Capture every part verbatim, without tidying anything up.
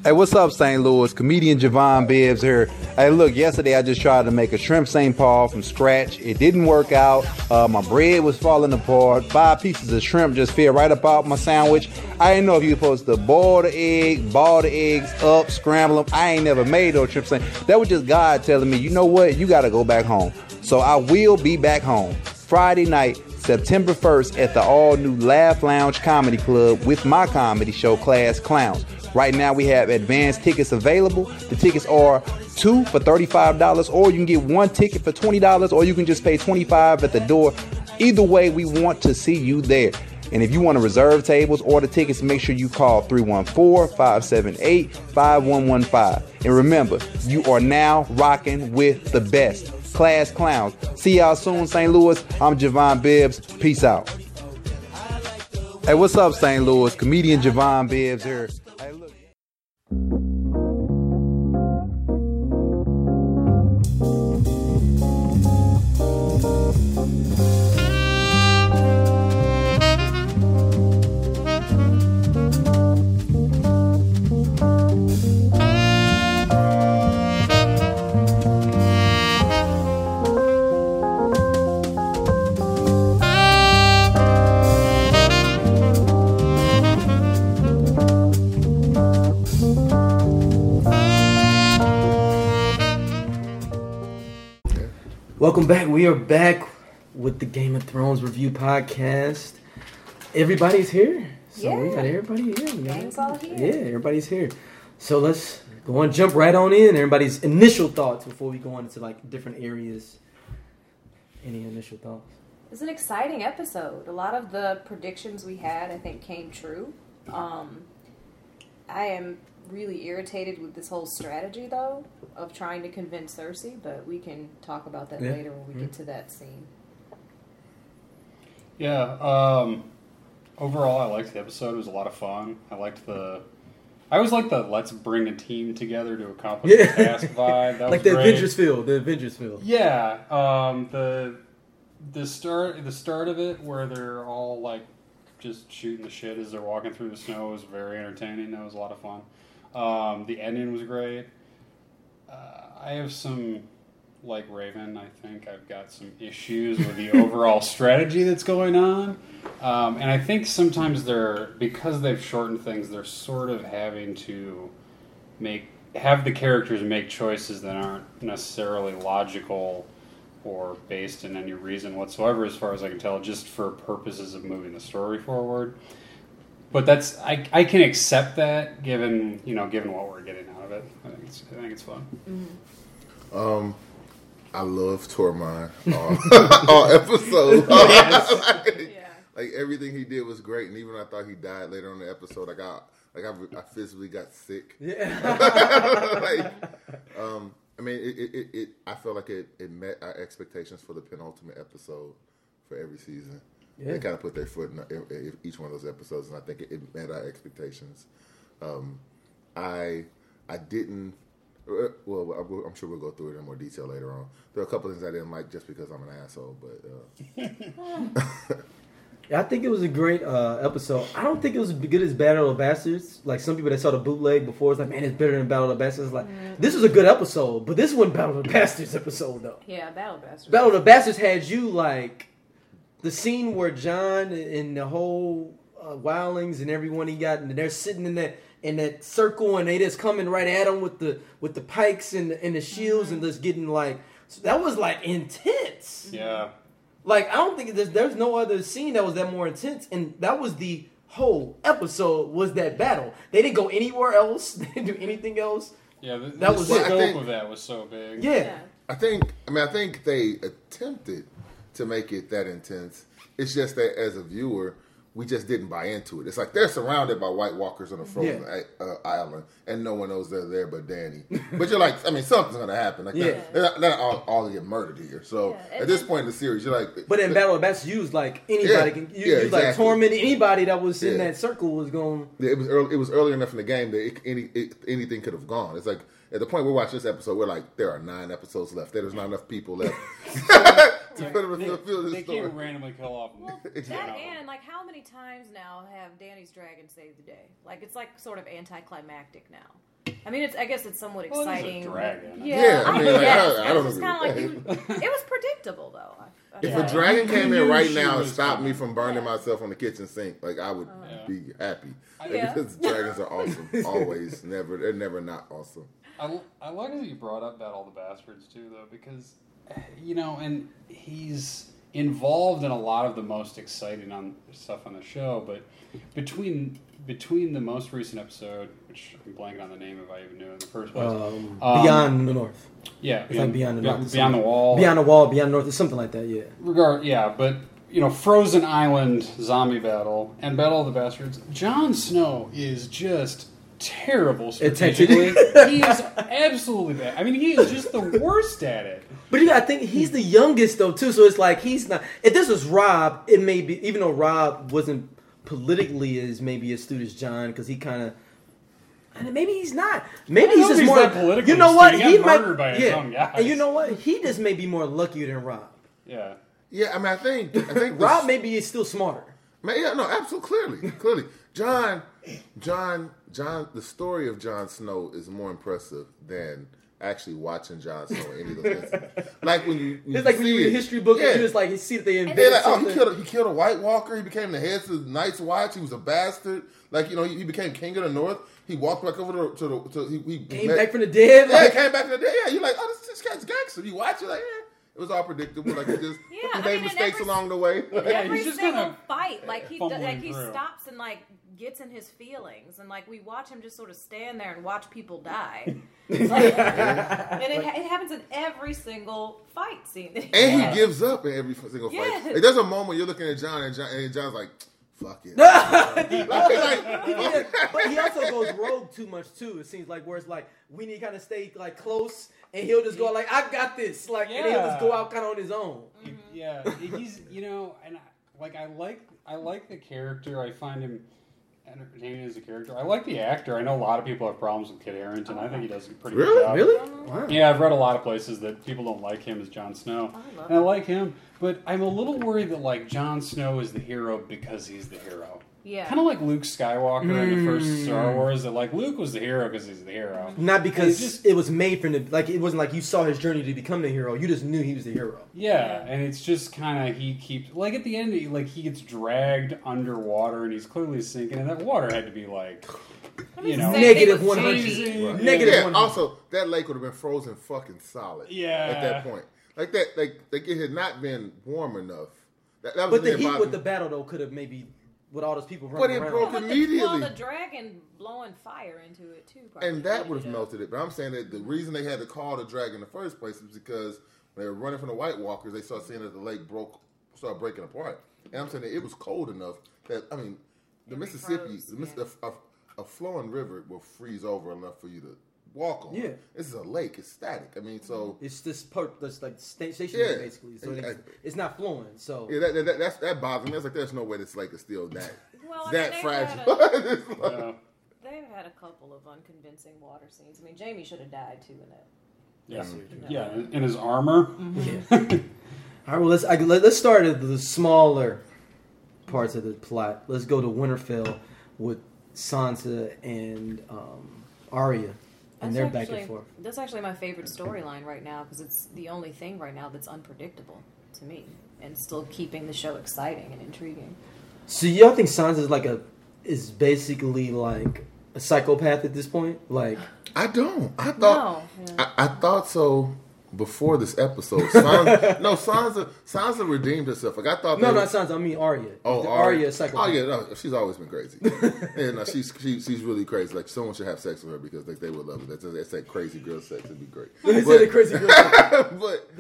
Hey, what's up, Saint Louis? Comedian Javon Bibbs here. Hey, look, yesterday I just tried to make a shrimp Saint Paul from scratch. It didn't work out. Uh, my bread was falling apart. Five pieces of shrimp just fell right up out my sandwich. I didn't know if you were supposed to boil the egg, ball the eggs up, scramble them. I ain't never made those shrimp Saint. That was just God telling me, you know what? You got to go back home. So I will be back home Friday night, September first at the all-new Laugh Lounge Comedy Club with my comedy show, Class Clowns. Right now we have advanced tickets available. The tickets are two for thirty-five dollars, or you can get one ticket for twenty dollars, or you can just pay twenty-five dollars at the door. Either way, we want to see you there. And if you want to reserve tables or the tickets, make sure you call three one four, five seven eight, five one one five. And remember, you are now rocking with the best. Class Clowns. See y'all soon, Saint Louis. I'm Javon Bibbs. Peace out. Hey, what's up, Saint Louis? Comedian Javon Bibbs here. Hey, look. Welcome back. We are back with the Game of Thrones review podcast. Everybody's here. So yeah. we got everybody here. We got Gang's all here. Yeah, everybody's here. So let's go on, jump right on in. Everybody's initial thoughts before we go on into like different areas. Any initial thoughts? It's an exciting episode. A lot of the predictions we had, I think, came true. Um, I am really irritated with this whole strategy, though, of trying to convince Cersei, but we can talk about that yeah. later when we mm-hmm. get to that scene. Yeah, um, overall, I liked the episode. It was a lot of fun. I liked the... I always like the let's bring a team together to accomplish yeah. the task vibe. That like was the great. Avengers feel. The Avengers feel. Yeah, um, the the start the start of it where they're all like just shooting the shit as they're walking through the snow was very entertaining. That was a lot of fun. Um, the ending was great. Uh, I have some, like Raven, I think I've got some issues with the overall strategy that's going on. Um, and I think sometimes they're, because they've shortened things, they're sort of having to make, have the characters make choices that aren't necessarily logical or based in any reason whatsoever, as far as I can tell, just for purposes of moving the story forward. But that's I, I can accept that given you know given what we're getting out of it. I think it's I think it's fun. Mm-hmm. Um, I love Tormund all, all episodes. like, Yeah. like everything he did was great, and even I thought he died later on in the episode. I got like I, I physically got sick. Yeah. like, um, I mean, it, it, it, it I felt like it, it met our expectations for the penultimate episode for every season. Yeah. They kind of put their foot in, in, in each one of those episodes, and I think it, it met our expectations. Um, I I didn't. Well, I'm sure we'll go through it in more detail later on. There are a couple of things I didn't like just because I'm an asshole, but. Uh. I think it was a great uh, episode. I don't think it was as good as Battle of the Bastards. Like some people that saw the bootleg before, it's like, man, it's better than Battle of the Bastards. Like, mm. this is a good episode, but this wasn't Battle of the Bastards episode though. Yeah, Battle of the Bastards. Battle of the Bastards had you like. The scene where Jon and the whole uh, wildlings and everyone he got, and they're sitting in that in that circle, and they just coming right at him with the with the pikes and and the shields, mm-hmm. and just getting like so that was like intense. Yeah, like I don't think there's there's no other scene that was that more intense, and that was the whole episode was that battle. They didn't go anywhere else. They didn't do anything else. Yeah, the, that the was scope it. think, of that was so big. Yeah. yeah, I think. I mean, I think they attempted to make it that intense. It's just that as a viewer, we just didn't buy into it. It's like they're surrounded by White Walkers on a frozen yeah. uh, island, and no one knows they're there but Dany. But you're like, I mean, something's going to happen. Like, yeah. they're, they're not, they're not all, all get murdered here. So yeah. at this point in the series, you're like... But in Battle of the Bastards, you was like, anybody yeah, can... You, yeah, you like exactly. torment anybody that was in yeah. that circle was going... Yeah, it was early, it was early enough in the game that it, any it, anything could have gone. It's like, at the point we're watching this episode, we're like, there are nine episodes left. There's not enough people left. to put them in the field of They the story. can't randomly kill off. Well, Exactly. that and like how many times now have Danny's dragon saved the day? Like it's like sort of anticlimactic now. I mean, it's. I guess it's somewhat Well, there's a exciting. dragon. Yeah, Yeah, I I, mean, like, guess. I- I It don't was agree kind of with like you, it was predictable though. I, I If yeah. a dragon came in right She now and was stopped me coming. from burning Yeah. myself on the kitchen sink, like I would Yeah. be happy. Yeah. Because dragons are awesome. Always, never, they're never not awesome. I, I like that you brought up Battle of the Bastards too, though, because you know, and he's involved in a lot of the most exciting on stuff on the show. But between between the most recent episode, which I'm blanking on the name if I even knew it in the first place, Um, Um, Beyond the North. yeah, It's like Beyond the Beyond, North. Beyond the Wall, Beyond the Wall, Beyond the North, it's something like that, yeah. regard, yeah, but you know, Frozen Island zombie battle and Battle of the Bastards. Jon Snow is just terrible strategically. He is absolutely bad. I mean, he is just the worst at it. But you gotta think, he's the youngest, though, too, so it's like, he's not... If this was Rob, it may be... Even though Rob wasn't politically as maybe astute as John, because he kind of... And maybe he's not. Maybe I he's hope just he's more... not politically You know what? astute. He He got might... murdered by his yeah. own guys. And you know what? He just may be more luckier than Rob. Yeah. Yeah, I mean, I think, I think Rob this- maybe is still smarter. Man, yeah, no, absolutely, clearly, clearly. John, John, John. The story of Jon Snow is more impressive than actually watching Jon Snow in any of those instances. Like when you, when It's like when see you read a it, history book yeah. and you just like, you see that they They're invented like, oh, he something. killed, a, he killed a White Walker. He became the head of the Night's Watch. He was a bastard. Like, you know, he, he became king of the North. He walked back over to, to the. To, he, he Came met- back from the dead. Yeah, Like, he came back from the dead. Yeah, you're like, oh, this, this guy's gangster. You watch it, like, yeah. It was all predictable. Like, it just Yeah, he I made mean, and mistakes every- along the way. Yeah, Every he's just single kinda fight, like he does, fumbling like he through. stops and like gets in his feelings, and like we watch him just sort of stand there and watch people die. It's like- and it, it happens in every single fight scene. That he And has. he gives up in every single fight. Yes. Like, there's a moment you're looking at John, and, John, and John's like, fuck it. like, like, but he also goes rogue too much too. It seems like where it's like we need to kind of stay like close, and he'll just go like, "I got this," like, and he'll just go out kind of on his own. Yeah, he's you know, and I, like I like I like the character. I find him entertaining as a character. I like the actor. I know a lot of people have problems with Kit Harington. I think he does a pretty Really? good job. Really? Wow. Yeah, I've read a lot of places that people don't like him as Jon Snow, I love and I like him. But I'm a little worried that like Jon Snow is the hero because he's the hero. Yeah. Kind of like Luke Skywalker in the first Mm. Star Wars. That like Luke was the hero because he's the hero. Not because It just- it was made for him. Like it wasn't like you saw his journey to become the hero. You just knew he was the hero. Yeah, and it's just kind of he keeps like at the end, he, like he gets dragged underwater and he's clearly sinking, and that water had to be like, you know, Same Negative thing with one hundred. Jamie. Right. Negative yeah, one. also, that lake would have been frozen fucking solid Yeah. at that point. Like, that, like, like it had not been warm enough. That, that was But the me and heat Bobby- with the battle though could have maybe with all those people But running it around. broke Well, the, immediately. well, the dragon blowing fire into it too. Probably And that would have heated it up. melted it. But I'm saying that the reason they had to call the dragon in the first place is because when they were running from the White Walkers, they started seeing that the lake broke, started breaking apart. And I'm saying that it was cold enough that, I mean, the It Mississippi, froze, the Miss, yeah. a, a flowing river will freeze over enough for you to walk on. Yeah. This is a lake. It's static. I mean, so... It's this part that's like sta- stationary Yeah. basically, so And- it's, it's not flowing. So Yeah, that, that, that, that's, that bothers me. That's like, there's no way this lake is still that, Well, I mean, that they've fragile. had It's like- uh, They've had a couple of unconvincing water scenes. I mean, Jamie should have died too in that. yeah, No. yeah, in his armor. yeah. All right, well let's I, let, let's start at the smaller parts of the plot. Let's go to Winterfell with Sansa and um, Arya, and they're back actually, and forth. That's actually my favorite storyline right now because it's the only thing right now that's unpredictable to me and still keeping the show exciting and intriguing. So y'all think Sansa is like a is basically like a psychopath at this point? Like I don't. I thought... No. Yeah. I, I thought so before this episode. Sansa, no, Sansa, Sansa redeemed herself. Like I thought. no, they not were- Sansa. I mean Arya. Oh, The Arya. Arya is psychopath. Oh yeah, no, she's always been crazy. yeah, no, she's she, she's really crazy. Like someone should have sex with her because like they would love it. That's that's that crazy girl sex. It'd be great. They But- said the crazy girl. but,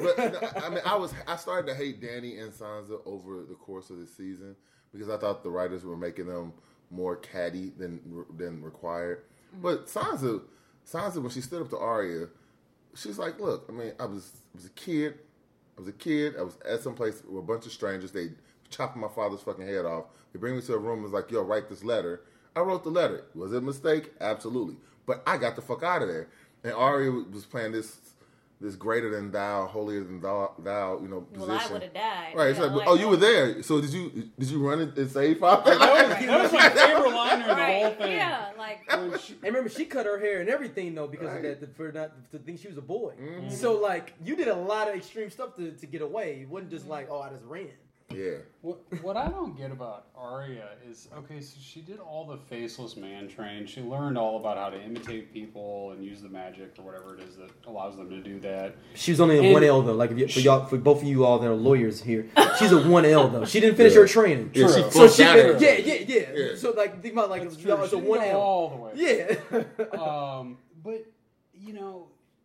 but I mean, I was I started to hate Dany and Sansa over the course of the season because I thought the writers were making them more catty than than required. But Sansa, Sansa, when she stood up to Arya, she's like, "Look, I mean, I was I was a kid. I was a kid. I was at some place with a bunch of strangers. They chopping my father's fucking head off. They bring me to a room and was like, yo, write this letter. I wrote the letter. Was it a mistake? Absolutely. But I got the fuck out of there. And Arya was playing this this greater than thou, holier than thou, thou you know, position. Well, I would have died. Right. It's Yeah, like, like, oh, you were there. So did you did you run it and save Father? That was, that was my favorite line in the right. whole thing. Yeah, like When she- And remember, she cut her hair and everything though because Right. of that for not to think she was a boy. Mhm. So like you did a lot of extreme stuff to, to get away. It wasn't just like, oh, I just ran. Yeah. What what I don't get about Arya is, okay, so she did all the faceless man training. She learned all about how to imitate people and use the magic or whatever it is that allows them to do that. She was only a And one L though. Like if you, for y'all, for both of you all that are lawyers here, she's a one L though. She didn't finish Yeah. her training. Yeah, she True. So flunked she, out been, of yeah, it. yeah, yeah, Yeah. So like think about like That's it's, true. y'all, it's a She didn't one go L. all the way. Yeah. Um, but you know,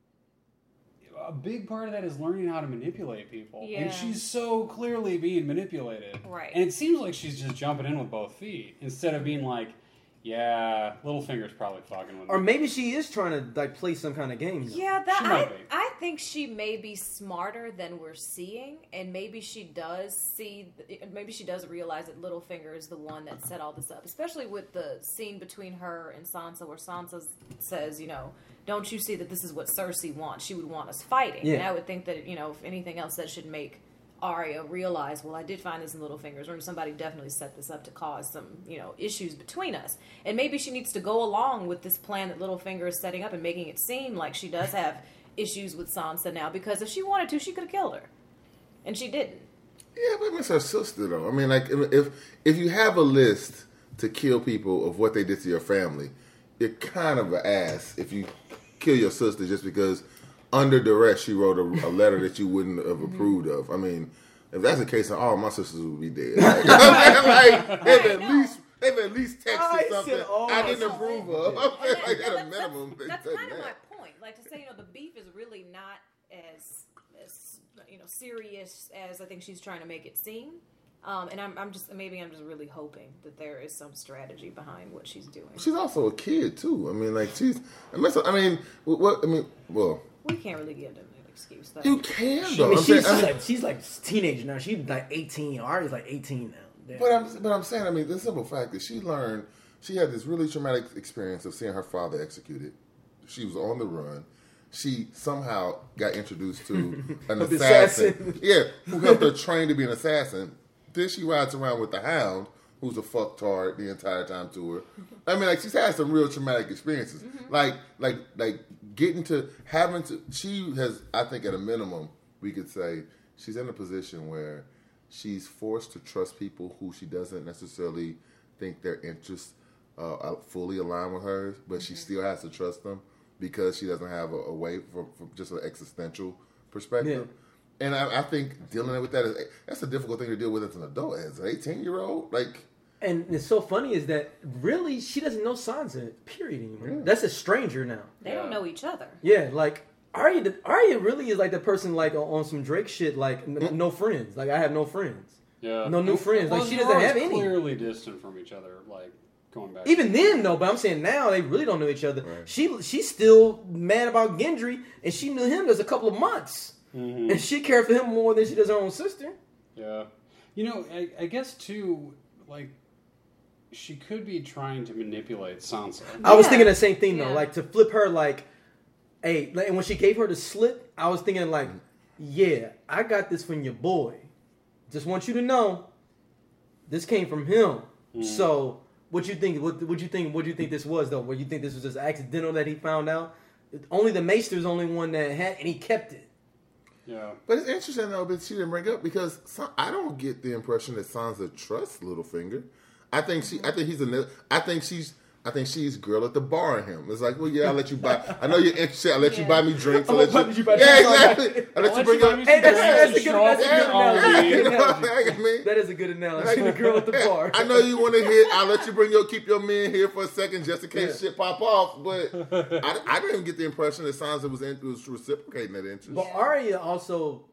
a big part of that is learning how to manipulate people, Yeah. and she's so clearly being manipulated. Right. And it seems like she's just jumping in with both feet instead of being like, "Yeah, Littlefinger's probably fucking with me." Or maybe she is trying to like play some kind of game. yeah, that She might I be. I think she may be smarter than we're seeing, and maybe she does see, maybe she does realize that Littlefinger is the one that set all this up, especially with the scene between her and Sansa, where Sansa says, you know, don't you see that this is what Cersei wants? She would want us fighting. Yeah. And I would think that, you know, if anything else, that should make Arya realize, well, I did find this in Littlefinger's room. Somebody definitely set this up to cause some, you know, issues between us. And maybe she needs to go along with this plan that Littlefinger is setting up and making it seem like she does have issues with Sansa now, because if she wanted to, she could have killed her. And she didn't. Yeah, but it's her sister though. I mean, like if if you have a list to kill people of what they did to your family, you're kind of an ass if you kill your sister just because under duress she wrote a, a letter that you wouldn't have approved of. I mean, if that's the case, then all my sisters would be dead. Like, like they've at least they've at least I texted said something all I my didn't sisters approve would of. be I'm saying, And like that- at a that's- minimum, That's, that's they've kind done of that. my point. Like, to say, you know, the beef is really not as, as you know, serious as I think she's trying to make it seem. Um, and I'm, I'm just, maybe I'm just really hoping that there is some strategy behind what she's doing. She's also a kid too. I mean, like she's. I mean, so, I mean, what? I mean, well, We can't really give them an excuse, though. you can I though. mean, I'm she's, saying- I mean, like she's like teenager now. She's like eighteen. Arya's like eighteen now. Yeah. But I'm, but I'm saying, I mean, the simple fact that she learned, she had this really traumatic experience of seeing her father executed. She was on the run. She somehow got introduced to an An assassin. assassin. Yeah, who helped her train to be an assassin. Then she rides around with the Hound, who's a fucktard the entire time to her. I mean, like, she's had some real traumatic experiences. Mm-hmm. Like, like, like getting to, having to, she has, I think at a minimum, we could say, she's in a position where she's forced to trust people who she doesn't necessarily think their interests uh, fully align with hers, but she still has to trust them because she doesn't have a, a way from, from just an existential perspective. Yeah. And I, I think dealing with that is that's a difficult thing to deal with as an adult, as an eighteen year old. Like, And it's so funny is that really she doesn't know Sansa, period, anymore. Yeah. That's a stranger now. They Yeah. don't know each other. Yeah, like Arya, Arya really is like the person like on some Drake shit, like n- no friends. Like I have no friends. Yeah. No new friends. Like, she they're doesn't always have any. Clearly distant from each other, like going back. Even then, though, but I'm saying now they really don't know each other. Right. She she's still mad about Gendry, and she knew him just a couple of months, Mhm. and she cared for him more than she does her own sister. Yeah. You know, I, I guess too, like, she could be trying to manipulate Sansa. I was Yeah. thinking the same thing though, Yeah. like to flip her, like, hey, like, and when she gave her the slip, I was thinking like, yeah, I got this from your boy. Just want you to know, this came from him. Mm. So, what you think? What would you think? What do you think this was though? What you think this was just accidental that he found out? Only the Maester's the only one that had, and he kept it. Yeah. but it's interesting though that she didn't bring up because Sa- I don't get the impression that Sansa trusts Littlefinger. I think she, I think he's a, I think she's, I think she's girl at the bar in him. It's like, well, yeah, I'll let you buy. I know you're interested. I'll let you Yeah. Oh, buy me drinks. I'm I'll gonna let buy you, you buy yeah, drinks. exactly. I'll let I'll you bring buy up. me Hey, some that's- drinks that's and a good- show that's off a your good army. analogy. You know, analogy. like, I mean, That is a good analogy. The girl at the bar. I know you want to hit. I'll let you bring your keep your men here for a second just in case Yeah. shit pop off. But I, I didn't even get the impression that Sansa was in, was reciprocating that interest. But Arya also,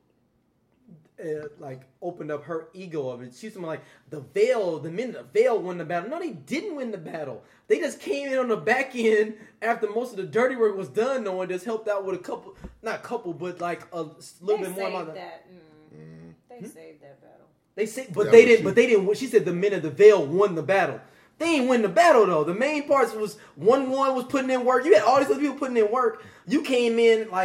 uh, like, opened up her ego of it. She's something like, the Veil, the men, the Veil won the battle. No, they didn't win the battle. They just came in on the back end after most of the dirty work was done. No one just helped out with a couple, not couple, but like a little They bit more. saved amount of- that. Mm. They saved that battle. They say, but Yeah, they but didn't. she- But they didn't. win. She said the men of the Veil won the battle. They ain't win the battle though. The main parts was one one was putting in work. You had all these other people putting in work. You came in like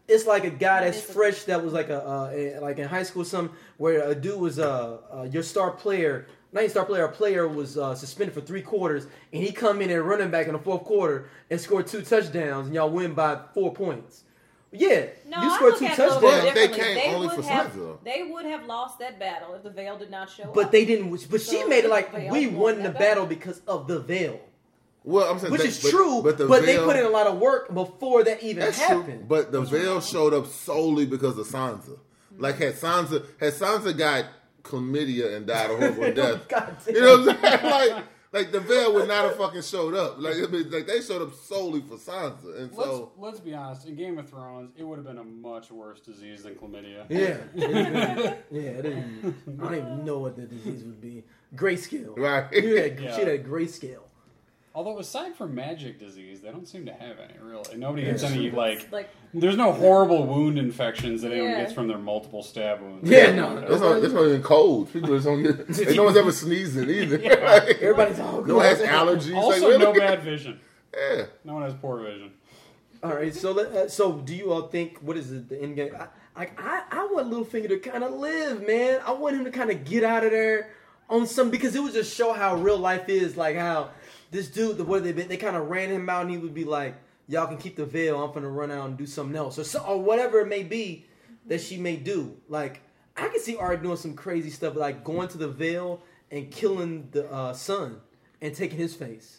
it's like a guy That that's is a- fresh that was like a uh, like in high school or something where a dude was uh, uh your star player, not your star player, a player was uh, suspended for three quarters, and he come in and running back in the fourth quarter and scored two touchdowns, and y'all win by four points. Yeah, No, you I scored look two at it a little touchdowns. bit But they differently. came only would for have, Sansa, though. They would have lost that battle if the veil did not show But up. they didn't. But she So made it the like veil we won won that the battle. battle because of the veil, Well, I'm saying which that- is but- true. But, the they veil- put in a lot of work before that even That's happened. true. But the veil showed up solely because of Sansa. Like had Sansa had Sansa got chlamydia and died a horrible death. God damn. You know what I'm saying? Like like the veil would not have fucking showed up. Like I mean, like they showed up solely for Sansa. And Let's, so let's be honest. In Game of Thrones, it would have been a much worse disease than chlamydia. Yeah, yeah. I didn't. I don't even know what the disease would be. Grayscale. right. You had, Yeah. She had grayscale. Although aside from magic disease, they don't seem to have any really. Nobody Yeah. gets any like. like There's no horrible wound infections that anyone Yeah. gets from their multiple stab wounds. Yeah, no. That's not, that's not even cold. People just don't get. Like, no one's ever sneezing either. Like, Everybody's all no one has good. allergies. Also, like, really? no bad vision. Yeah. No one has poor vision. All right, so let, uh, so do you all think what is it, the end game? I, I I I want Littlefinger to kind of live, man. I want him to kind of get out of there on some because it would just show how real life is, like how this dude, the way they they kind of ran him out, and he would be like, "Y'all can keep the veil. I'm gonna run out and do something else, or so, or whatever it may be that she may do." Like I can see Arya doing some crazy stuff, like going to the veil and killing the uh, son and taking his face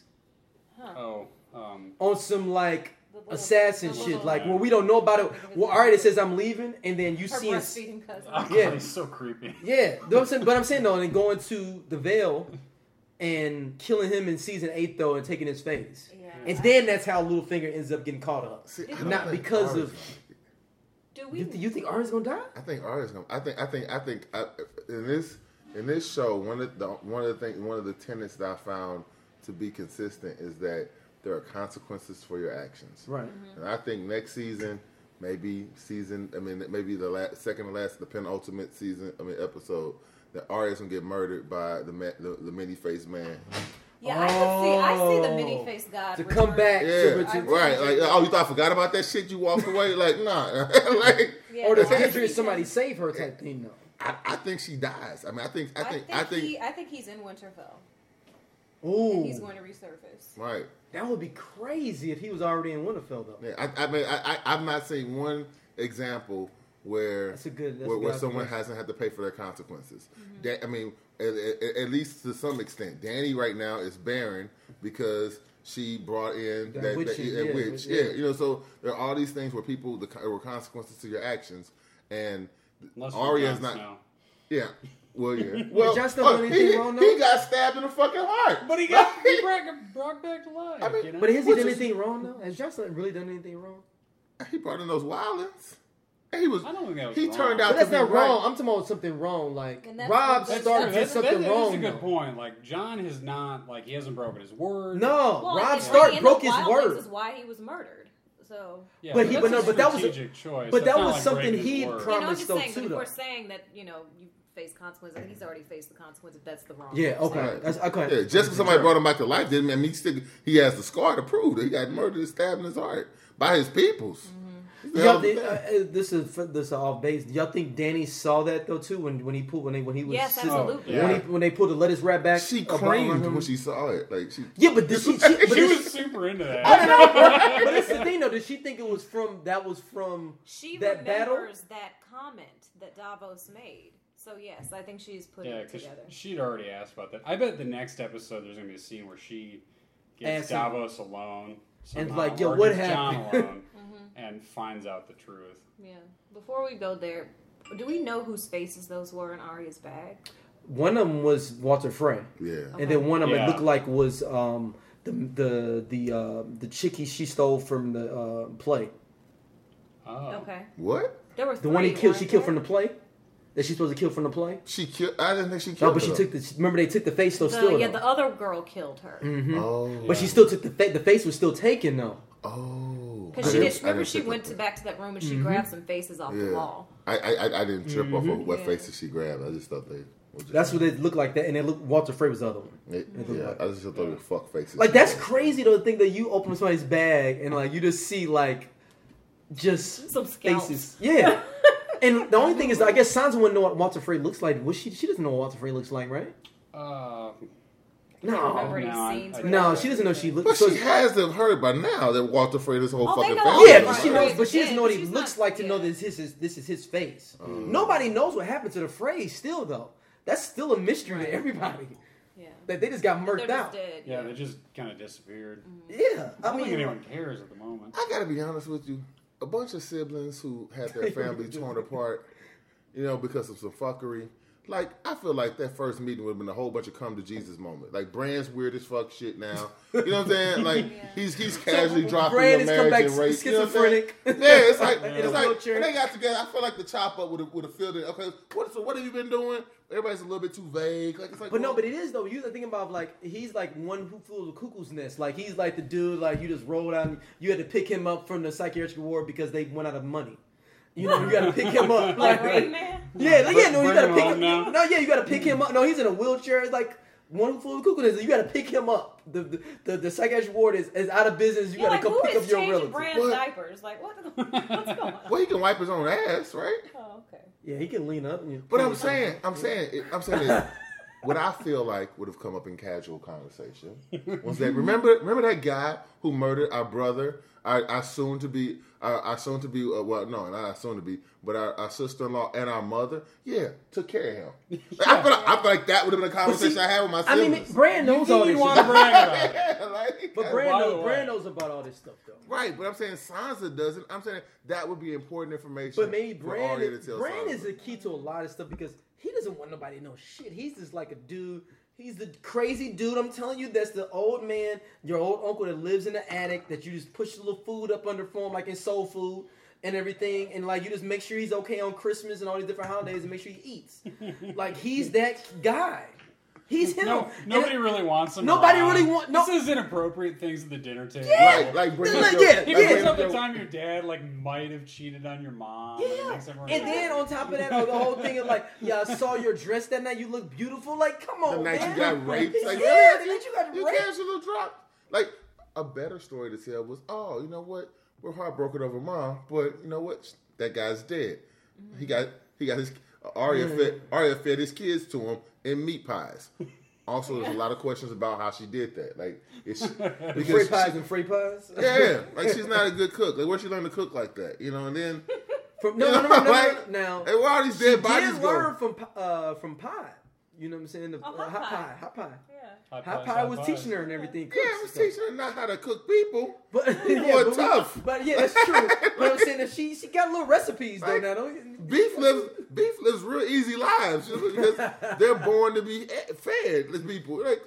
Oh, um, on some like. The little- assassin the shit, little- like where we don't know about it. Well, already says I'm leaving, and then you her see, breastfeeding cousin. oh, Yeah. God, he's so creepy. yeah. You know what I'm saying? But I'm saying though, and then going to the veil and killing him in season eight though, and taking his face, Yeah. and then that's how Littlefinger ends up getting caught up. See, I don't Not think because Arya's of. gonna be- Do we? You, th- you think Arya's gonna die? I think Arya's gonna. I think. I think. I think. I, in this in this show, one of the one of the things, one of the tenets that I found to be consistent is that there are consequences for your actions. Right. And I think next season, maybe season. I mean, maybe the last, second to last, the penultimate season. I mean, episode that Arya's gonna get murdered by the ma- the, the many-faced man. Yeah, I could see. I see the Oh. mini face god To return. come back Yeah, to Richard, right. Like, oh, you thought I forgot about that shit? You walked away? Like, nah. like, Yeah, or does I could Adrian see somebody him. save her type thing though? I, I think she dies. I mean, I think. I think. I think. he, I think he's in Winterfell. Ooh, And he's going to resurface. right. that would be crazy if he was already in Winterfell though. Yeah, I, I mean, I, I, I've not seen one example where That's a good- that's where, a where good someone observation. hasn't had to pay for their consequences. Da- I mean, at, at, at least to some extent, Dany right now is barren because she brought in That that, witch, that, yeah, that witch. witch, Yeah. yeah. you know, so there are all these things where people the, there were consequences to your actions, and Unless Arya's Jon not. Snow. Yeah. Well, yeah. Well, Jon Snow oh, done he, anything wrong, though? he got stabbed in the fucking heart. But he got he brought, brought back to life. I mean, you know? But has he Which done is- anything wrong though? Has Jocelyn really done anything wrong? He brought in those wildings. And he was. I don't think that was He wrong. turned out But that's to be not right. wrong. I'm talking about something wrong. Like And that's Rob what- That's Stark true. did That's, something that, that wrong. is a good though. point. Like John has not like he hasn't broken his word. No, Well, Rob and Stark in broke the his Wildlings word. Is why he was murdered. So. Yeah, But he- that's but no, a but that was a- strategic choice. but That's that not was like something breaking his he word. pro- You know, I'm Promise just though, saying, too, but if though. we're saying that, you know, you face consequences, I think he's already faced the consequences. That's the wrong. Yeah. Okay. Right. That's, okay. Yeah, just because somebody brought him back to life didn't mean he still he has the scar to prove that he got murdered and stabbed in his heart by his peoples. Do y'all think, uh, uh, this is this is off base. Do y'all think Danny saw that though too when when he pulled when he when he was Yes, sitting- absolutely. Oh, when yeah. he when they pulled the lettuce wrap back? She about creamed him? when she saw it. Like she, Yeah, but did she? she but, She did was super into I that. don't know, but that's the thing though. Did she think it was from that was from She that battle? remembers that comment that Davos made. So yes, I think she's putting Yeah, it because together. she'd already asked about that. I bet the next episode there's gonna be a scene where she gets Asks him. Davos alone And somehow, like, yo, or what just John happened? alone, and finds out the truth. Yeah. Before we go there, do we know whose faces those were in Arya's bag? One of them was Walter Frey, yeah. and then one of them Yeah. it looked like was um, the the the uh, the chickie she stole from the uh, play. Oh, Okay. What? There were The three, one he killed, she weren't killed there? from the play. That she's supposed to kill from the play. She killed. I didn't think she No, killed. but she her. took the. Remember, they took the face though. The, Still, yeah, though. the other girl killed her. Mhm. Oh. But she Yeah. still took the face. The face was still taken though. Oh. Because I she didn't- did. I Remember, didn't she pick went up to that. back to that room and she Mhm. grabbed some faces off the Yeah. wall. I, I I didn't trip off of what Yeah. faces she grabbed. I just thought they. were just- That's what it looked like. That, and it looked Walter Frey was the other one. It, It looked yeah, like- I just thought they were fuck faces. Like she that's grabbed. crazy though. To think that you open somebody's bag and like you just see like just Some scalps. faces. Yeah. And the only thing is, I guess Sansa wouldn't know what Walter Frey looks like. Well, she she doesn't know what Walter Frey looks like, right? Uh, No. remember any no, I- scenes I- where No, they- she doesn't know she But looks. So, she has to have heard by now that Walter Frey is whole Oh, they fucking know family. yeah, Walter but she Frey knows. But she doesn't know what he She's looks not- like to know yeah. that this is this is his face. Nobody knows what happened to the Freys still, though. That's still a mystery to everybody. Yeah. That they just got They're murked just out. dead. yeah, they just kind of disappeared. Yeah, I I don't think mean, anyone cares at the moment. I gotta be honest with you. A bunch of siblings who had their families torn apart, you know, because of some fuckery. Like, I feel like that first meeting would have been a whole bunch of come to Jesus moment. Like, Brand's weird as fuck shit now. You know what I'm saying? Like, Yeah. he's he's casually dropping Brand your has come marriage back and rape. You know what I'm saying? schizophrenic. Yeah, it's like, In it's a like wheelchair. when they got together, I feel like the chop up would have would have filled it. Okay, what, so what have you been doing? Everybody's a little bit too vague. Like, it's like, But no, well, but it is though. You think about like he's like one who flew the cuckoo's nest. Like he's like the dude like you just rolled out and you had to pick him up from the psychiatric ward because they went out of money. You know, you got to pick him up. Like Like, Rain Man? yeah, like, yeah, no, you Bring got to him pick home him. now. No, yeah, you got to pick him up. No, he's in a wheelchair. It's like one who flew the cuckoo's nest. You got to pick him up. The the, the, the psychiatric ward is, is out of business. You You're got like, to go who pick is up your changing relative. Brand's What? diapers? Like, what, what's going on? well, he can wipe his own ass, right? Oh, okay. Yeah, he can lean up. And you, But I'm saying, I'm saying, I'm saying that what I feel like would have come up in casual conversation was that remember, remember that guy who murdered our brother, our, our soon to be, our, our soon to be, uh, well, no, not our soon to be, but our, our sister-in-law and our mother. Yeah, took care of him. Like, I feel like, I feel like that would have been a conversation see, I had with my I mean, siblings. Brand knows all You this. want to shit. brag about it. Yeah, like, But yeah. Brand by the knows, way. Brand knows about all this stuff though. Right, but I'm saying Sansa doesn't. I'm saying that would be important information. But maybe for Brand, Arya to tell Brand Sansa. is the key to a lot of stuff because he doesn't want nobody to know shit. He's just like a dude. He's the crazy dude. I'm telling you, that's the old man, your old uncle that lives in the attic that you just push a little food up under for him, like in soul food and everything, and like you just make sure he's okay on Christmas and all these different holidays and make sure he eats. Like he's that guy. He's him. No, And- nobody really wants him. Nobody around. really want- no- This is inappropriate things at the dinner table. Right, like bring Yeah, up your, yeah, like, He yeah. bring brings up your- the time your dad like might have cheated on your mom. And, Yeah, makes everyone and laugh. then on top of that, oh, the whole thing of like, yeah, I saw your dress that night. You look beautiful. Like, come on, the night man. you got raped. Like, yeah, really? the night you got You raped. casually dropped. Like a better story to tell was, oh, you know what? We're heartbroken over mom, but you know what? That guy's dead. He got he got his uh, Arya fed Arya fed his kids to him in meat pies. Also, there's a lot of questions about how she did that. Like, it's Free because pies she- and free pies. yeah, like she's not a good cook. Like, where she learn to cook like that, you know? And then From, no, no, no, no, no, no, Like, Now, hey, where all these she dead bodies did go? learn from uh from pie. You know what I'm saying? The, Oh, uh, hot hot pie. pie, hot pie. Yeah. Hot Hot pies, pie hot was pies. teaching her and everything. Yeah, cooks I and was stuff. teaching her not how to cook people. But People yeah, are but we- tough. But yeah, that's true. But I'm saying that she she got little recipes though. Right. Now, don't, Beef lives beef lives real easy lives because they're born to be fed. As people, like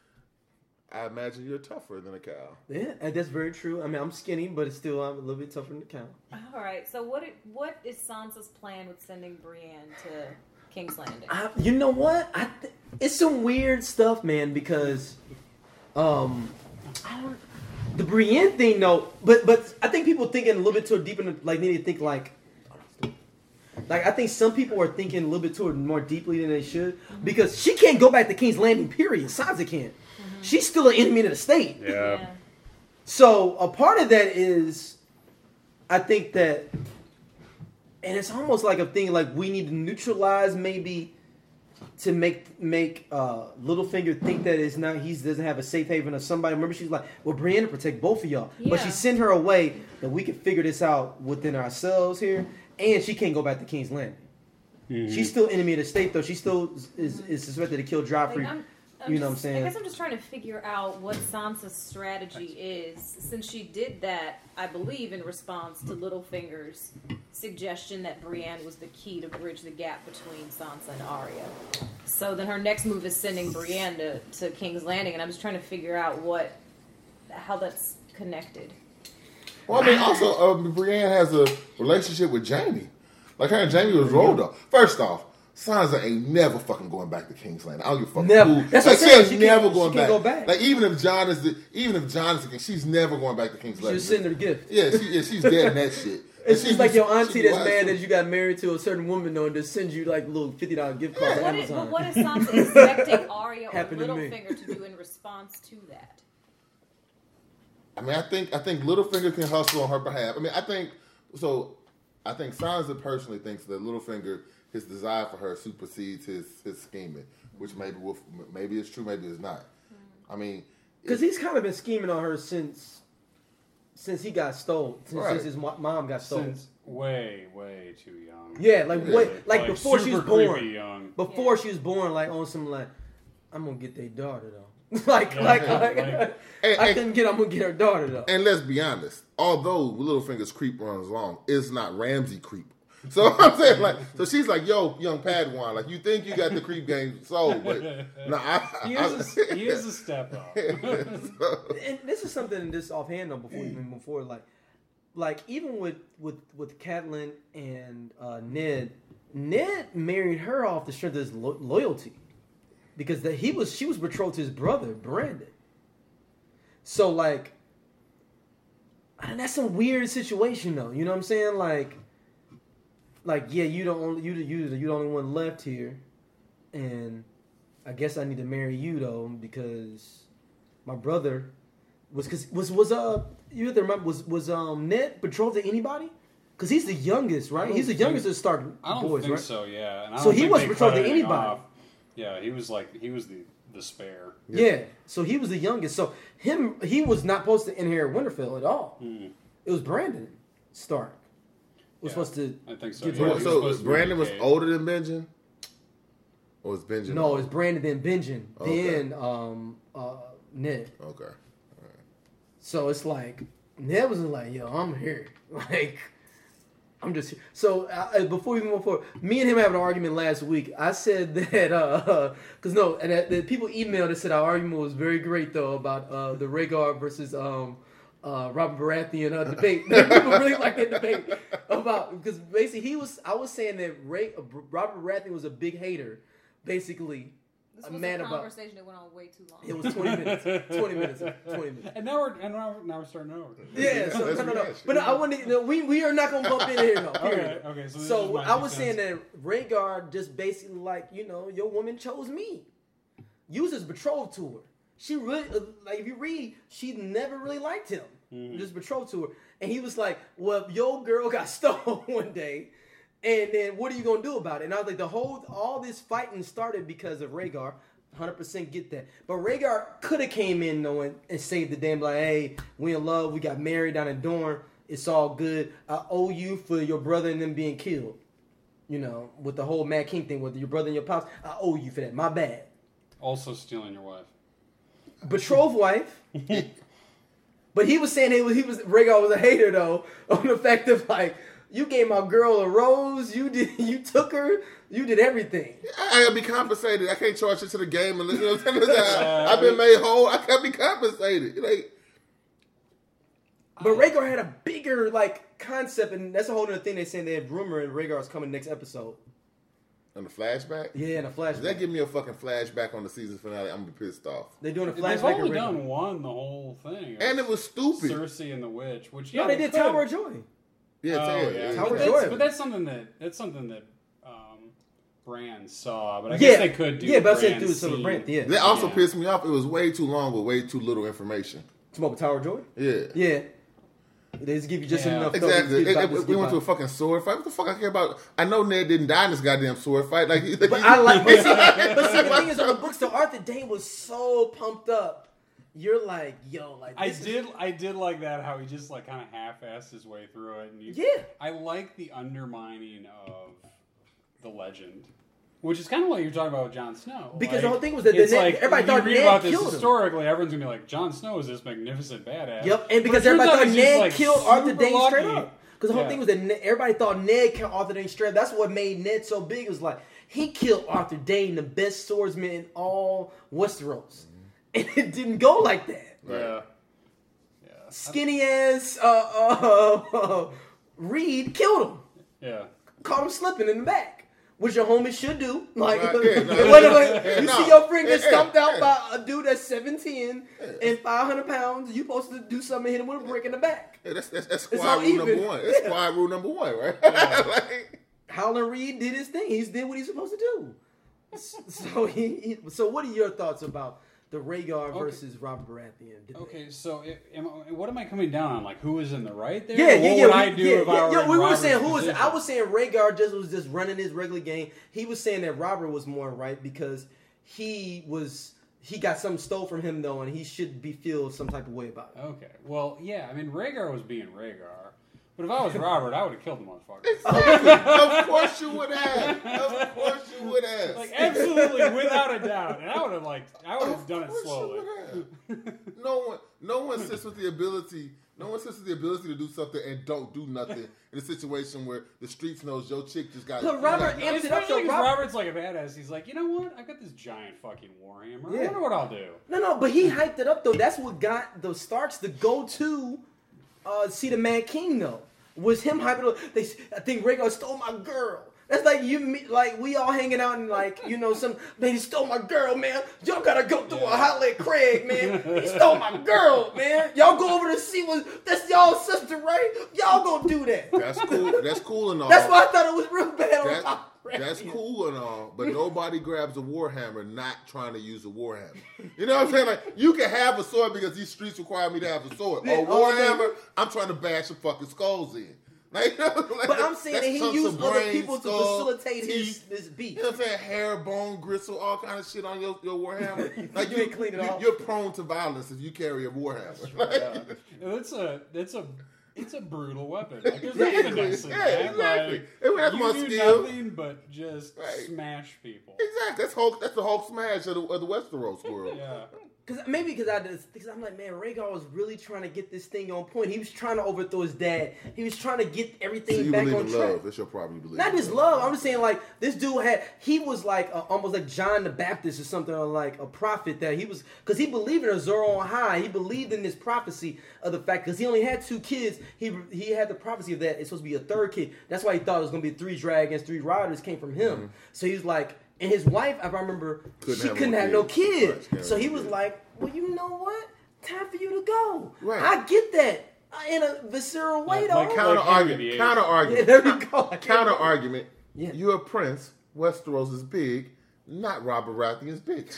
I imagine you're tougher than a cow. yeah, and that's very true. I mean, I'm skinny, but it's still I'm a little bit tougher than the cow. All right. So what? It, what is Sansa's plan with sending Brienne to King's Landing? I, you know what? I th- it's some weird stuff, man. Because, um, I don't, the Brienne thing, though. But but I think people thinking a little bit too deep in the, like need to think like, like I think some people are thinking a little bit too more deeply than they should because she can't go back to King's Landing. Period. Sansa can't. She's still an enemy to the state. Yeah. So a part of that is, I think that, and it's almost like a thing like we need to neutralize maybe to make make uh, Littlefinger think that it's not he doesn't have a safe haven or somebody. Remember, she's like, well, Brienne protect both of y'all, but she Yeah. sent her away that we can figure this out within ourselves here, and she can't go back to King's Landing. Mhm. She's still enemy of the state though. She still is, is suspected to kill Joffrey. Like, I'm, I'm You know what I'm just- saying? I guess I'm just trying to figure out what Sansa's strategy is, since she did that, I believe, in response to Littlefinger's suggestion that Brienne was the key to bridge the gap between Sansa and Arya. So then her next move is sending Brienne to, to King's Landing, and I'm just trying to figure out what, how that's connected. Well, I mean, also um, Brienne has a relationship with Jaime. Like her and Jaime was rolled up. First off, Sansa ain't never fucking going back to King's Landing. I don't give a fuck. Never. Who. That's like, what I'm saying. she She ain't can't- never going she back. can't go back. Like even if John is the, even if John is the king, she's never going back to King's She Landing. just send her the gift. Yeah, she, yeah, she's dead in that shit. It's And just she like be- your she auntie be that's wise. mad that you got married to a certain woman though, and just sends you like little fifty dollar gift cards What on is, but Amazon. what is Sansa expecting Arya or Happened to me. Littlefinger to do in response to that? I mean, I think I think Littlefinger can hustle on her behalf. I mean, I think So I think Sansa personally thinks that Littlefinger, his desire for her supersedes his his scheming, which maybe will, maybe it's true, maybe it's not. I mean, because he's kind of been scheming on her since since he got stole, since, right. since his mo- mom got stolen. Since way, way too young. Yeah, like Yeah. way, like, Like, before she was super creepy born. young. Before she was born, like on some like, I'm gonna get their daughter though. like, Yeah, like, yeah, like, like- And- I and- couldn't get. I'm gonna get her daughter though. And let's be honest, although Littlefinger's creep runs long, it's not Ramsay creep. So I'm saying, like, so she's like, "Yo, young Padawan, like, you think you got the creep game sold, but no, I, He I, is a, he is a step up. And this is something just offhand though. Before even before like, like even with with with Catelyn and uh, Ned, Ned married her off the strength of his lo- loyalty, because that he was she was betrothed to his brother Brandon. So like, and that's a weird situation though. You know what I'm saying? Like, like yeah, you don't you you you the only one left here, and I guess I need to marry you though because my brother was cause was was uh you have to remember was was um Ned betrothed to anybody? Because he's the youngest, right? He's the think- youngest of Stark I don't boys, think right? so. Yeah. And I So don't he think wasn't they betrothed cut to anything anybody. off. Yeah, he was like he was the the spare. Yeah. So he was the youngest. So him he was not supposed to inherit Winterfell at all. Mm. It was Brandon Stark. Was Yeah, supposed to I think so. give Yeah, birth- he was so supposed to be Brandon was Kate. older than Benjen, or was Benjen? No, older? it's Brandon then Benjen, Okay. then um uh Ned. Okay. So it's like Ned was like, "Yo, I'm here." Like, I'm just here. So uh, before we move forward, me and him had an argument last week. I said that uh, because no, and that, that people emailed and said our argument was very great though about uh, the Rhaegar versus um, uh, Robert Baratheon uh, debate. People really like that debate about because basically he was. I was saying that Ray, uh, Robert Baratheon was a big hater, basically. This A was man a about- conversation that went on way too long. It was twenty minutes. Twenty minutes. Twenty minutes. And now we're and now we're, now we're starting over. Yeah, so, Let's no, no, no. rehash. But no, I want to. No, we we are not gonna bump in here, no. Period. Okay, okay. So, this is So my I two was cents. saying that Rhaegar just basically like you know your woman chose me. You was his betrothed to her. She really uh, like if you read, she never really liked him. Mhm. Just betrothed to her, and he was like, "Well, your girl got stolen one day, and then what are you gonna do about it?" And I was like, "The whole all this fighting started because of Rhaegar." one hundred percent get that. But Rhaegar could have came in knowing and saved the damn like, hey, we in love, we got married down in Dorne, it's all good. I owe you for your brother and them being killed. You know, with the whole Mad King thing with your brother and your pops. I owe you for that. My bad. Also stealing your wife. Betrothed wife. But he was saying he was he was Rhaegar was a hater though on the fact of like you gave my girl a rose, you did you took her, you did everything. I gotta be compensated. I can't charge it to the game, and you know what I'm saying? I've been made whole. I gotta be compensated. Like, But Rhaegar had a bigger like concept, and that's a whole other thing. They saying they have rumor and Rhaegar's coming next episode. on the flashback, Yeah, in a if flashback. that give me a fucking flashback on the season finale, I'm gonna be pissed off. They're doing a They've flashback. only of Rhaegar. done one the whole thing. And it was stupid. Cersei and the Witch, which No, yeah, they did could. Tower of Joy. Yeah, Oh, yeah, yeah. yeah. Tower But of that's, Joy. but that's something that that's something that um, Bran saw. But I Yeah, guess they could do. yeah, but I said Bran's do some of scene. Brand. Yeah, That also Yeah. pissed me off. It was way too long with way too little information. smoke with Tower of Joy. Yeah. Yeah, they just give you just Yeah. enough. Exactly. Get by- It- it- just we get went to by. a fucking sword fight. What the fuck I care about? I know Ned didn't die in this goddamn sword fight. Like, he, But I like. But see, but see, the thing is, on the books, so Arthur Dayne was so pumped up. You're like, yo, like I this is- did. I did like that how he just like kind of half-assed his way through it, and you, Yeah. I like the undermining of the legend, which is kind of what you're talking about with Jon Snow. Because Like, the whole thing was that the it's Ned- like, everybody when you thought read Ned about this killed him. historically, everyone's gonna be like, Jon Snow is this magnificent badass. Yep, and But because it turns everybody out thought he's just, Ned like, killed Arthur super Dayne straight lucky. up. Because the whole Yeah. thing was that Ned, everybody thought Ned killed Arthur Dayne straight up. That's what made Ned so big. It was like, he killed Arthur Dayne, the best swordsman in all Westeros. And it didn't go like that. Yeah. Yeah. Skinny ass uh, uh, uh, Reed killed him. Yeah. Caught him slipping in the back. Which your homies should do. Like, Right, yeah, no, wait, wait, wait. yeah, you no. see your friend get Yeah, stumped out yeah. by a dude that's seven ten and five hundred pounds. You supposed to do something and hit him with a brick in the back. Yeah, that's, that's, that's It's squad all rule number even. one. That's Yeah. squad rule number one, right? like, Howland Reed did his thing. He did what he's supposed to do. So he, he. So what are your thoughts about the Rhaegar Okay. versus Robert Baratheon debate. Okay, so it, am, what am I coming down on? Like, who was in the right there? Yeah, Or yeah, what yeah. would we, I do yeah, if yeah, I were yeah, in we were Robert's saying who was. position? I was saying Rhaegar just was just running his regular game. He was saying that Robert was more right because he was he got something stole from him though, and he should be feel some type of way about it. Okay, well, yeah, I mean, Rhaegar was being Rhaegar. But if I was Robert, I would have killed the motherfucker. Exactly. Of course you would have. Of course you would have. Like, absolutely, without a doubt. And I would have, like, I would have Of done it course you slowly. would have. No one, no one sits with the ability. No one sits with the ability to do something and don't do nothing in a situation where the streets knows your chick just got. Look, Robert got- amped it up. Especially So because Robert, Robert's like a badass. He's like, you know what? I got this giant fucking warhammer. I Yeah. wonder what I'll do. no, no, but he hyped it up though. That's what got the Starks to go to uh, see the Mad King though. Was him hyping it up? They, I think Rhaegar stole my girl. That's like you, me, like we all hanging out and like you know some. Man, he stole my girl, man. Y'all gotta go through a holler at Craig, man. He stole my girl, man. Y'all go over to see what that's y'all sister, right? Y'all go do that. That's cool. That's cool and all. That's why I thought it was real bad on That- top. that's cool and all, but nobody grabs a warhammer not trying to use a warhammer. You know what I'm saying? Like, you can have a sword because these streets require me to have a sword. Yeah, Or a all day. warhammer, I'm trying to bash some fucking skulls in. Like, like, But I'm saying that that's he chunks used of other brain, people to skull, facilitate his teeth. this beef. You know what I'm saying? Hair, bone, gristle, all kind of shit on your, your warhammer. Like You ain't clean it you, off. You're prone to violence if you carry a warhammer. Like, Yeah. It's a, it's a, it's a brutal weapon. Like, there's nothing Exactly. nice in Yeah, that. exactly. Like, It would have you more do skill. nothing but just Right. smash people. Exactly. That's Hulk. That's the Hulk smash of the, of the Westeros world. Yeah. Cause maybe because I just because I'm like, man, Rhaegar was really trying to get this thing on point. He was trying to overthrow his dad. He was trying to get everything So you back believe on in track. love? That's your problem. You believe Not in just love. I'm just saying, like this dude had. He was like uh, almost like John the Baptist or something, or like a prophet that he was because he believed in a Zoro on high. He believed in this prophecy of the fact because he only had two kids. He he had the prophecy of that it's supposed to be a third kid. That's why he thought it was gonna be three dragons, three riders came from him. Mm-hmm. So he's like, and his wife, if I remember, Couldn't she have couldn't more have no kids. kids. Right, can't So have he no was kids. like, well, you know what? Time for you to go. Right. I get that in a visceral way, though. like Counter Henry argument. the Eighth. Counter yeah, argument. there we go. Counter argument. Yeah. You're a prince. Westeros is big. Not Robert Baratheon's bitch.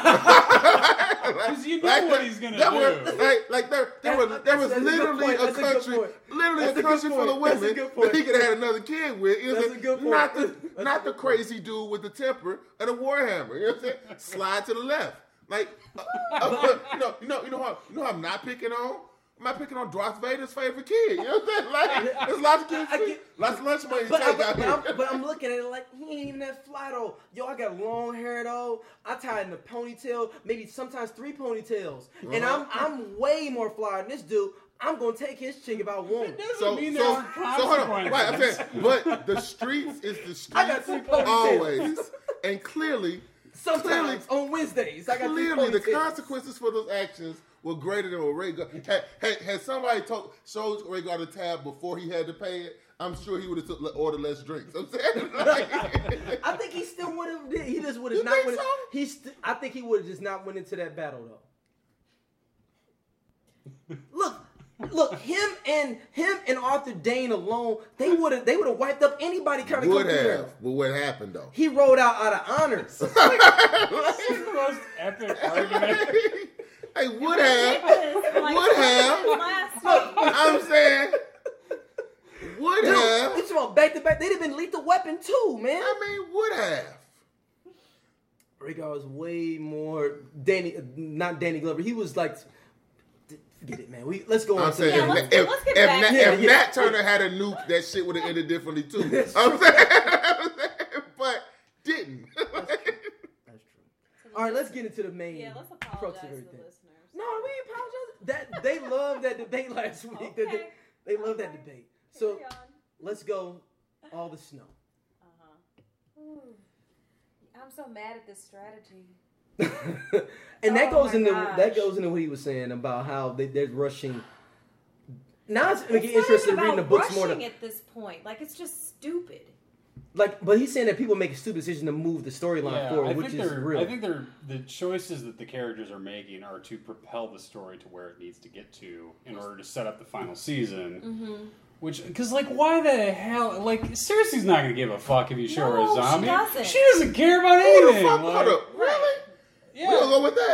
Because you know what he's gonna that do. Were, like, like there, there, That- was, there was that's a good literally point. a That's a good country, point. literally That's a a good country full of point. That's a women good point. that he could have had another kid with. You know what I'm That's a saying? good point. Not the, That's not a the good crazy dude with the temper and a warhammer. You know what I'm saying? Slide to the left. Like, uh, uh, you know, you know, you know how, you know how I'm not picking on. I'm not picking on Darth Vader's favorite kid. You know what I'm saying? Like, there's lots of kids, I get- lots of lunch money to But, I, take but, out but, here. I'm, but I'm looking at it like he ain't even that fly though. Yo, I got long hair though. I tied in a ponytail, maybe sometimes three ponytails, and I'm Uh-huh. I'm way more fly than this dude. I'm gonna take his chick if I want. Doesn't So, mean so, there so aren't hold on. consequences. Right, I'm saying, but the streets is the I got streets three ponytails. always, and clearly, Sometimes on Wednesdays, I got three clearly, the ponytails. consequences for those actions were greater than what Rhaegar had. Had, had somebody told, showed Rhaegar the tab before he had to pay it, I'm sure he would have took ordered less drinks. I'm saying, like, I think he still would have. He just would You have not. think Went, so? He's. St- I think he would have just not went into that battle though. Look, look, him and him and Arthur Dane alone, they would have. They would have wiped up anybody trying to come would through there. have, but what happened though? He rode out out of honors. This is the most epic argument. Hey, would have. Like, Would have. last week. I'm saying, would Dude, have. it's about back to back. They'd have been lethal weapon too, man. I mean, would have. Rhaegar was way more Danny, not Danny Glover. He was like, forget it, man. We let's go on. I'm to saying the- Yeah, if, let's- if, let's get if, back Nat, to if it. Nat Turner had a nuke, that shit would have ended differently too. That's I'm true. saying, but didn't. That's true. All right, let's get into the main. Yeah, let's crux apologize of to the everything. listeners. No, we apologize. That they loved that debate last week. That Okay. They, they loved that Okay. debate. So Carry on. let's go. All the snow. Uh-huh. Ooh. I'm so mad at this strategy. and that Oh goes my into gosh. that goes into what he was saying about how they, they're rushing. Now it's, It's making not interested in even reading the about books more. rushing Than, at this point. Like, it's just stupid. like, but he's saying that people make a stupid decision to move the storyline Yeah, forward, I which think is they're. real. I think they're the choices that the characters are making are to propel the story to where it needs to get to in order to set up the final season. Mm-hmm. Which, because like, why the hell? Like, Cersei's not gonna give a fuck if you show her No, a she zombie. doesn't. She doesn't care about Who the anything. fuck? Like, Hold up. Really? yeah. We gonna go with that?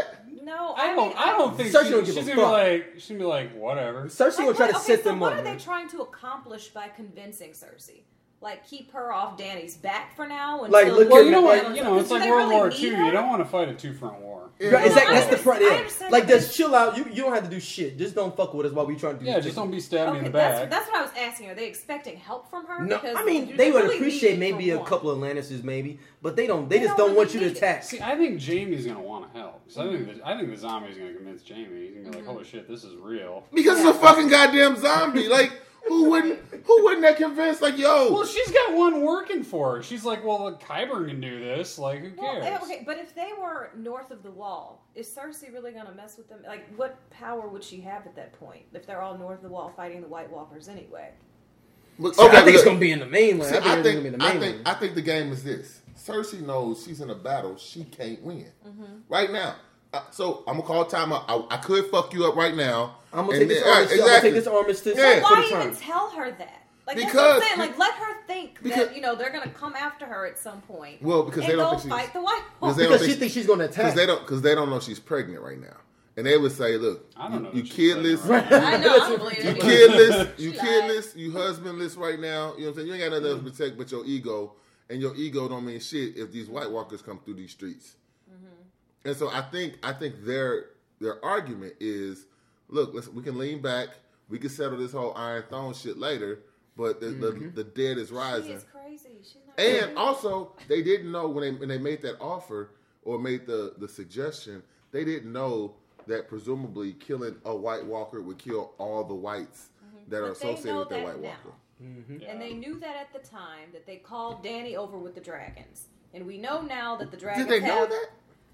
No, I I don't. mean, I don't think Cersei she, don't give she's a gonna fuck. be like. She's gonna be like, whatever. Cersei Like, will try what- to okay, set so them what up. are they man. trying to accomplish by convincing Cersei? Like, keep her off Dany's back for now? Until Like, look Well, at you know like- what? You know, it's Do like they World really War need Two. her? You don't want to fight a two front war. Yeah. Right, exactly. No, I That's the front. understand- I Yeah. understand Like, that. just chill out. You you don't have to do shit. Just don't fuck with us while we trying to do. Yeah, shit. just don't be stabbing me Okay, in the that's, back. that's what I was asking. Are they expecting help from her? No, Because I mean do they would really appreciate need it maybe for a one? couple of Lannisters, maybe, but they don't. They, They just don't don't want really you to need it. attack. See, I think Jamie's gonna want to help. So I think the, I think the zombie's gonna convince Jamie. He's gonna be like, "Holy shit, this is real." Because it's a fucking goddamn zombie. Like, who wouldn't? Who wouldn't that convince? Like, yo, Well, she's got one working for her. She's like, "Well, look, Qyburn can do this. Like, who Well, cares?" eh, okay, but if they were north of the wall, is Cersei really going to mess with them? Like, what power would she have at that point if they're all north of the wall fighting the White Walkers anyway? look, So I think look, it's gonna be in the mainland. see, I think, I it's think, gonna be in the I mainland. think, I think the game is this: Cersei knows she's in a battle she can't win Mm-hmm. right now. Uh, so I'm gonna call time out. I, I could fuck you up right now. I'm gonna And take this then- all right, armistice. I'm gonna take this armistice Yeah. for Why the even time. tell her that? Like, that's Because- what I'm saying. Like, let her think because- that, you know, they're going to come after her at some point. Well, because and they don't go think she's- fight the White because Walkers. they don't Because think she thinks she's gonna attack. because they don't because they don't know she's pregnant right now, and they would say, "Look, I don't know you, you that she's pregnant kidless, right I know, I don't believe you it. kidless, you She kidless, you husbandless right now. You know what I'm saying? You ain't got nothing else to protect but your ego, and your ego don't mean shit if these White Walkers come through these streets. Mm-hmm. And so I think I think their their argument is, look, let's, we can lean back, we can settle this whole Iron Throne shit later, but the the, the dead is She rising. is crazy. She's not And crazy. also, they didn't know when they when they made that offer or made the, the suggestion, they didn't know that presumably killing a White Walker would kill all the whites that are But they associated know with that that White now. Walker. Yeah. And they knew that at the time that they called Danny over with the dragons. And we know now that the dragons Did they know have... that?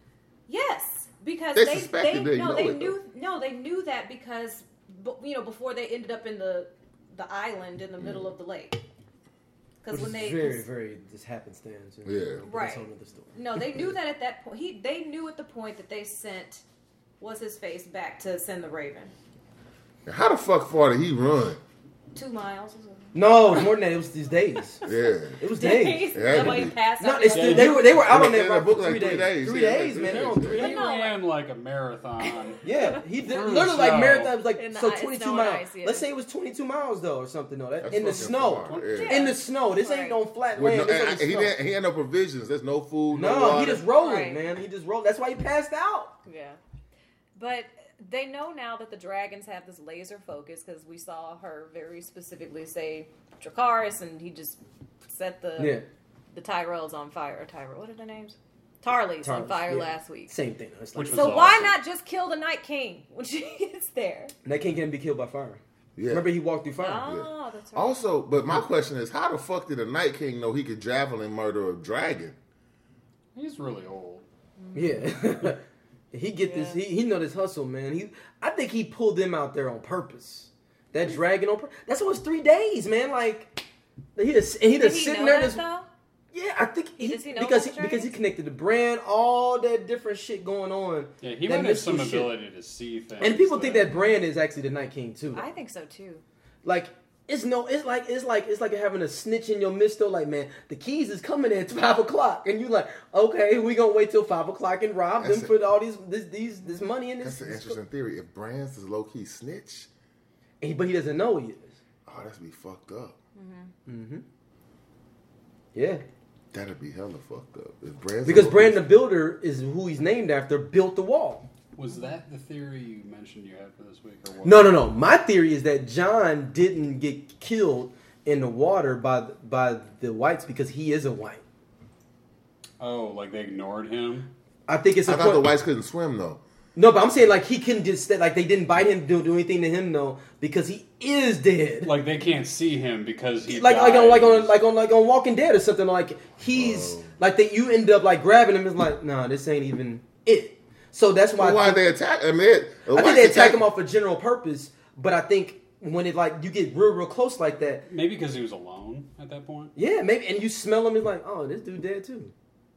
Yes, because They they, suspected they, they no know they it, knew no they knew that because bu- you know before they ended up in the the island in the middle of the lake. Because Which when is they very, 'cause- very just happenstance. and- Yeah. but Right. That's a whole other story. no they knew that at that point he they knew at the point that they sent what's his face back to send the Raven How the fuck far did he run? two miles. Or No, more than that. It was these days. Yeah. It was days. days. It had to That way be. he passed No, out. it's the the, other they day. were they were out on In that the route book for like three three days. days. Three Yeah, days, like man. three They're on days. three But days. no, He ran like a marathon. Yeah, he did Through literally the like snow. marathon. It was like In the so ice, twenty-two snow and miles. ice, yeah. Let's say it was twenty-two miles though, or something though. That, That's in the fucking snow, far, yeah. Yeah. in the snow. This ain't Right. no flat With land. no, This and, on the and he, snow. didn't, he had no provisions. There's no food, no, No, water. he just rolling, Right. man. He just rolled. That's why he passed out. Yeah. But they know now that the dragons have this laser focus because we saw her very specifically say Dracarys, and he just set the Yeah, the Tyrells on fire. Or Tyrell, what are their names? Tarleys on Tarleys, fire yeah. last week. same thing. It's like Which So was why awesome. not just kill the Night King when she gets there? that king can be killed by fire. Yeah. Remember, he walked through fire. Oh, that's right. Also, but my question is, how the fuck did the Night King know he could javelin murder a dragon? He's really old. Yeah, he get this. He he know this hustle, man. He I think he pulled them out there on purpose. That dragon on purpose. That's almost three days, man. Like he just and he Did just he sitting know there that just. though? Yeah, I think He- he, does he know because about he, because he dragons? connected the brand, all that different shit going on. Yeah, he that might have some mystical shit. ability to see things. And people think that brand is actually the Night King too. I think so too. Like it's no, it's like it's like it's like having a snitch in your midst. Though, like man, the keys is coming at five o'clock, and you like, okay, we gonna wait till five o'clock and rob That's them it. for all these this these this money and this. That's an interesting theory. If Brands is low key snitch, And he- but he doesn't know he is. oh, that's be fucked up. Mm-hmm. Yeah, That'd be hella fucked up. If Brands because is low-key- Brand the Builder is who he's named after. Built the wall. Was that the theory you mentioned you had for this week, or what? No, no, no. My theory is that John didn't get killed in the water by the, by the whites because he is a white. Oh, like they ignored him. I think it's a I thought point- the whites couldn't swim though. No, but I'm saying like he couldn't just like they didn't bite him, do do anything to him though because he is dead. Like they can't see him because he like like on died. like on like on like on Walking Dead or something. Like he's Oh. like that. You end up like grabbing him. It's like nah, this ain't even it. So that's why Well, why I think, they attack? I mean, it, the I think whites they attack him off for general purpose. But I think when it like you get real real close like that, Maybe because he was alone at that point. yeah, maybe and you smell him. It's like oh, this dude dead too.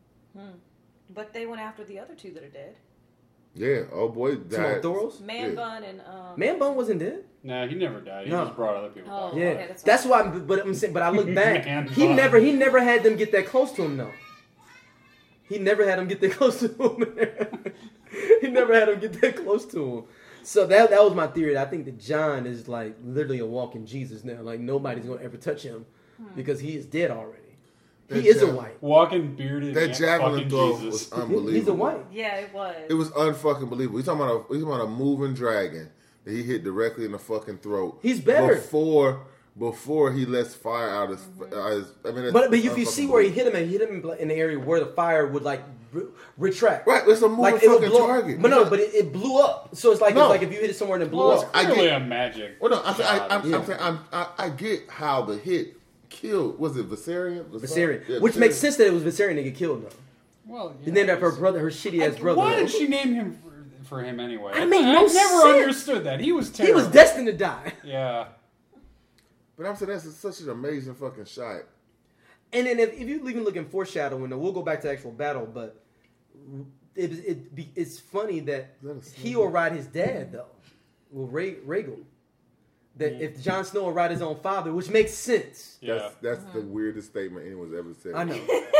But they went after the other two that are dead. Yeah, oh boy Some died. Thoros. Man Yeah. Bun and um. Man Bun wasn't dead. No, he never died. He No. just brought other people Oh. back. Yeah, okay, that's that's, right. why. But I'm saying, but I look back. Man he Bun. never, he never had them get that close to him though. he never had him get that close to him. He never had him get that close to him. So that that was my theory. I think that Jon is like literally a walking Jesus now. Like nobody's gonna ever touch him because he is dead already. He That is a jav- white. Walking bearded. That yeah, javelin fucking throw Jesus. was unbelievable. He's a white. Yeah, it was. It was unfucking believable. We talking about a we talking about a moving dragon that he hit directly in the fucking throat. He's better. before before he lets fire out his. Uh, his I mean, But but if you see where he hit him, and hit him in the area where the fire would like re- retract. right, it's a moving Like it would fucking blow. target. But no, but it, it blew up. So it's like No. it's like if you hit it somewhere and it blew Well, it's up. I clearly get- a magic. Well, no, I, I, I'm, Yeah. I'm saying I'm, I, I get how the hit killed. Was it Viserion? Viserion, Yeah, which Viserion. makes sense that it was Viserion that get killed though. Well, He named after her brother, her shitty ass brother. Why did she name him for, for him anyway? I mean, I no never sense. understood that. He was He terrible. was destined to die. Yeah. But I'm saying that's such an amazing fucking shot. And then if, if you even look in foreshadowing, then we'll go back to actual battle. But it, it be, it's funny that Is that a snake? he will ride his dad though, well Rha- Rhaegal. That if Jon Snow will ride his own father, which makes sense. Yeah. That's that's the weirdest statement anyone's ever said. I know.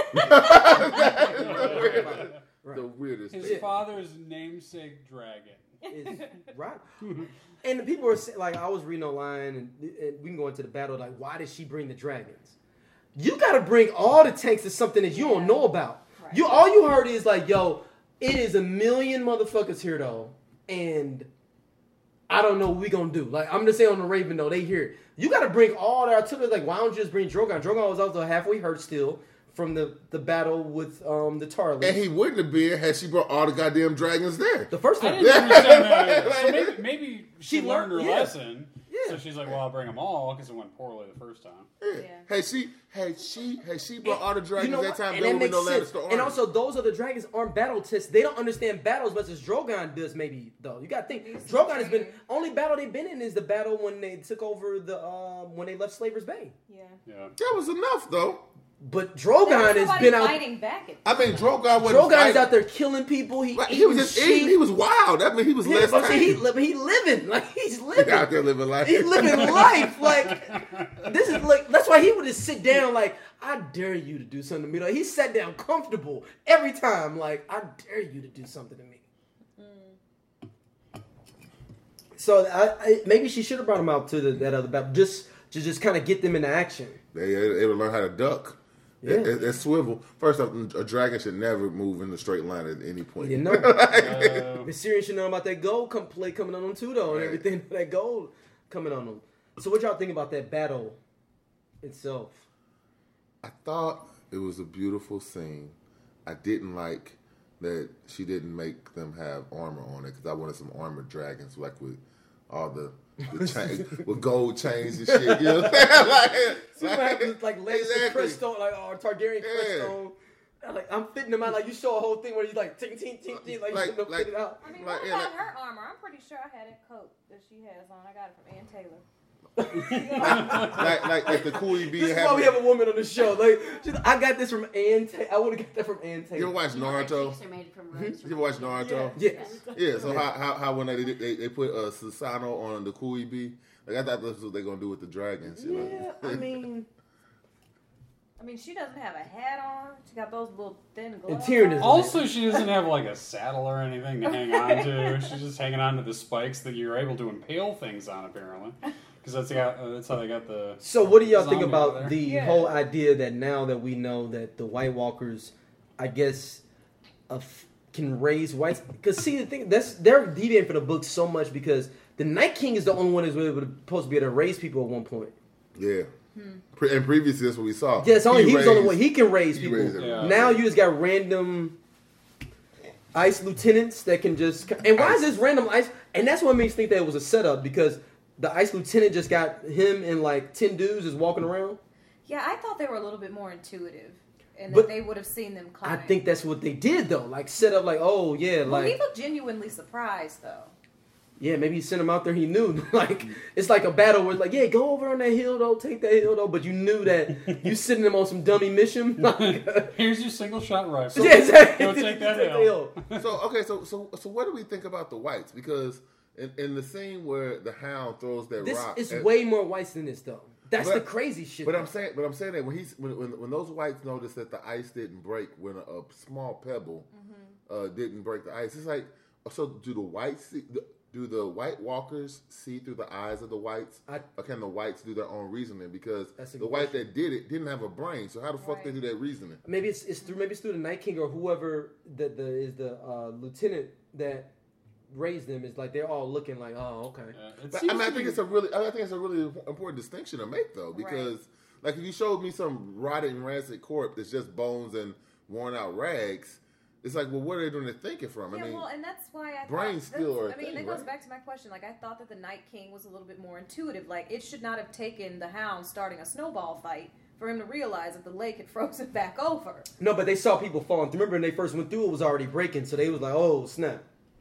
The weirdest. His Statement. father's namesake dragon. It's right. And the people were saying, like, I was reading online, and, and we can go into the battle. Like, why did she bring the dragons? You got to bring all the tanks to something that you don't Yeah. know about. Right. You all you heard is like, yo, it is a million motherfuckers here though, and I don't know what we gonna do. Like, I'm just saying on the Raven though, they hear it. You got to bring all the artillery. Like, why don't you just bring Drogon? Drogon was also halfway hurt still from the, the battle with um the Tarly. And he wouldn't have been had she brought all the goddamn dragons there. the first I time. didn't understand that. So maybe, maybe she, She learned her learned- yeah. lesson. Yeah. So she's like, well, I'll bring them all because it went poorly the first time. Yeah. Yeah. Had she had she had she brought all the dragons You know that what? time, And there that would be no makes sense. Lannister army. And also, those other dragons aren't battle tests. They don't understand battle as much as Drogon does. Maybe though, you got to think He's Drogon has been trained. only battle they've been in is the battle when they took over the um, when they left Slaver's Bay. Yeah. Yeah. that was enough though. But There Drogon was has nobody been out. fighting back at I mean, Drogon wasn't Drogon is fighting. out there killing people. He Like, he eating was just sheep. eating. He was wild. I mean, he was Yeah, less but see, he, tame. li- he living like he's He living. out there living life. He's living life like this is like that's why he would just sit down like I dare you to do something to me. Like he sat down comfortable every time. Like I dare you to do something to me. So I, I, maybe she should have brought him out to the, that other battle just to just kind of get them into action. They they would learn how to duck. Yeah. It, it, it swivel. First off, a dragon should never move in a straight line at any point. You know, Uh, the Syrians should know about that gold come play coming on them too, though, and Right. everything that gold coming on them. So what y'all think about that battle itself? I thought it was a beautiful scene. I didn't like that she didn't make them have armor on it because I wanted some armored dragons, like with all the, the chain, with gold chains and shit. You know what I'm saying? Like, See what happens, like Lannister exactly. crest like or Targaryen crest Yeah. on. Like I'm fitting them out. Like you show a whole thing where you like ting ting ting ting, like, Like- you fit like- it out. I mean, Like, what yeah, about like- her armor? I'm pretty sure I had a coat that she has on. I got it from Ann Taylor. like, like, like the Cooley B. This is why we have a woman on the show. Like she's, I got this from Ann. Ta- I would have got that from Ann You Taylor. ever watch You know her Naruto? cheeks are made from rose. You ever watch Naruto? Yes. Yeah, so how, how how when they they, they put uh, Susano on the Kui B, like I thought that's what they're gonna do with the dragons. You Yeah, know? I mean, I mean, she doesn't have a hat on. She got those little thin gloves. And Tyrion is- on. also, she doesn't have like a saddle or anything to hang on to. She's just hanging on to the spikes that you're able to impale things on, apparently. Because that's, got- uh, that's how they got the. so what do y'all think Zombie over about there. the Yeah. whole idea that now that we know that the White Walkers, I guess, uh, can raise whites? Because see, the thing that's they're deviating from the book so much because the Night King is the only one that's really supposed to be able to raise people at one point. Yeah. Pre- and previously, that's what we saw. Yeah, it's only he, was the only raised- one he can raise he people. raised Yeah. everybody. Now you just got random ice lieutenants that can just. And why is this random ice? And that's what makes me think that it was a setup because the ice lieutenant just got him and like ten dudes just walking around. Yeah, I thought they were a little bit more intuitive, and But that they would have seen them I coming. think that's what they did though. Like set up like, oh yeah, Well, he like looked genuinely surprised, though. yeah, maybe he sent him out there. He knew like it's like a battle where it's like, yeah, go over on that hill though, take that hill though. But you knew that you sending them on some dummy mission. Like, Here's your single shot rifle. yeah, exactly. Go take that the hill. So okay, so so so what do we think about the whites? Because in, in the scene where the Hound throws that This rock, is at- way more whites than this though. That's but, the crazy shit. But I'm saying, but I'm saying that when he's when when, when those whites noticed that the ice didn't break when a, a small pebble mm-hmm. uh, didn't break the ice, it's like, so do the whites see, do the White Walkers see through the eyes of the whites, I, or can the whites do their own reasoning? Because the white question. that did it didn't have a brain, so how the fuck right. they do that reasoning? Maybe it's, it's through maybe it's through the Night King or whoever the, the is the uh, lieutenant that raised them. Is like they're all looking like, oh, okay. Yeah, but, I mean, I think be... it's a really, I think it's a really important distinction to make though, because right. like if you showed me some rotted and rancid corpse that's just bones and worn out rags. It's like, well, what are they doing to thinking from? Yeah, I mean, well, and that's why I brains thought, still are. I mean, thing, that goes right? back to my question. Like, I thought that the Night King was a little bit more intuitive. Like, it should not have taken the Hound starting a snowball fight for him to realize that the lake had frozen back over. No, but they saw people falling. Remember when they first went through, it was already breaking, so they was like, oh snap.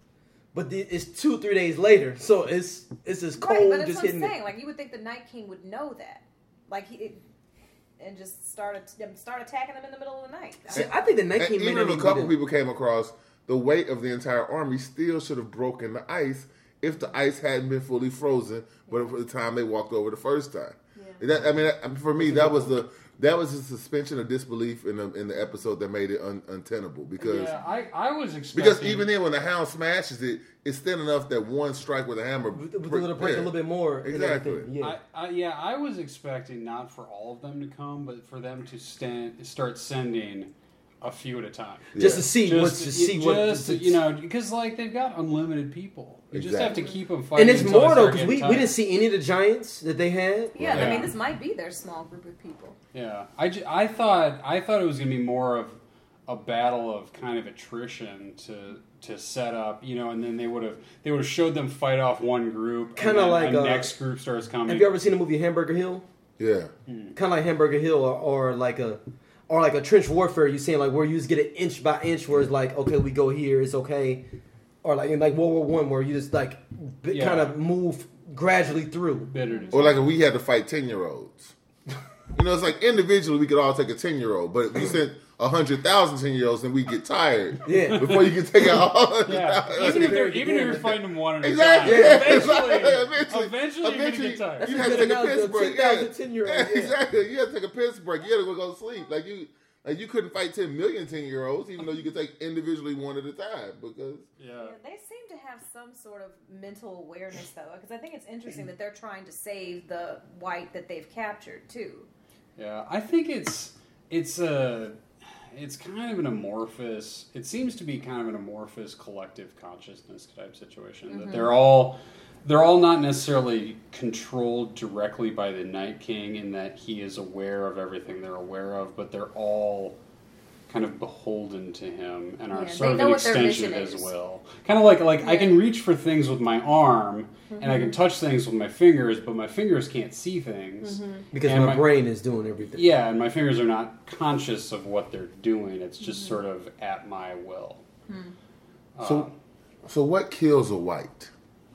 But the, it's two, three days later, so it's it's just cold, right, but that's just what I'm hitting saying. it. Like, you would think the Night King would know that, like he. It, and just start start attacking them in the middle of the night. See, I think the Night King. Even if a couple people came across, the weight of the entire army still should have broken the ice if the ice hadn't been fully frozen, but for the time they walked over the first time. Yeah. That, I mean, that, for me, that was the that was a suspension of disbelief in the in the episode that made it un, untenable. Because yeah, I, I was expecting because even then, when the Hound smashes it, it's thin enough that one strike with a hammer with, with a little break yeah. a little bit more. Exactly. Yeah. I, I, yeah, I was expecting not for all of them to come, but for them to stand start sending a few at a time, just yeah. to see just, what to see just, what just you know, because like they've got unlimited people. You exactly. just have to keep them fighting. And it's more though because we, we didn't see any of the giants that they had. Yeah, yeah, I mean this might be their small group of people. Yeah, I, j- I thought I thought it was going to be more of a battle of kind of attrition to to set up, you know, and then they would have they would have showed them fight off one group, kind of like the uh, next group starts coming. Have you ever seen the movie Hamburger Hill? Yeah, hmm. kind of like Hamburger Hill, or, or like a. Or like a trench warfare, you saying like where you just get it inch by inch, where it's like okay, we go here, it's okay, or like in like World War One, where you just like b- yeah. kind of move gradually through. Bitterness. Or like if we had to fight ten year olds, you know, it's like individually we could all take a ten year old, but if we sent a hundred thousand ten year olds, then we get tired. Yeah, before you can take out all. Yeah, even if they're even if you're fighting them one at a exactly. time, Yeah. eventually, eventually, eventually, you're gonna get tired. You have to take a piss break. Yeah. Yeah, exactly. You have to take a piss break. You have to go to sleep. Like you. Like you couldn't fight ten million ten-year-olds, even though you could take individually one at a time. Because yeah. yeah, they seem to have some sort of mental awareness, though. Because I think it's interesting that they're trying to save the white that they've captured too. Yeah, I think it's it's a it's kind of an amorphous. It seems to be kind of an amorphous collective consciousness type situation. Mm-hmm. That they're all. They're all not necessarily controlled directly by the Night King in that he is aware of everything they're aware of, but they're all kind of beholden to him and are yeah, sort of an extension of his will. Kind of like like yeah. I can reach for things with my arm mm-hmm. and I can touch things with my fingers, but my fingers can't see things. Mm-hmm. Because my, my brain is doing everything. Yeah, and my fingers are not conscious of what they're doing. It's just mm-hmm. sort of at my will. Mm-hmm. Uh, so, so what kills a white?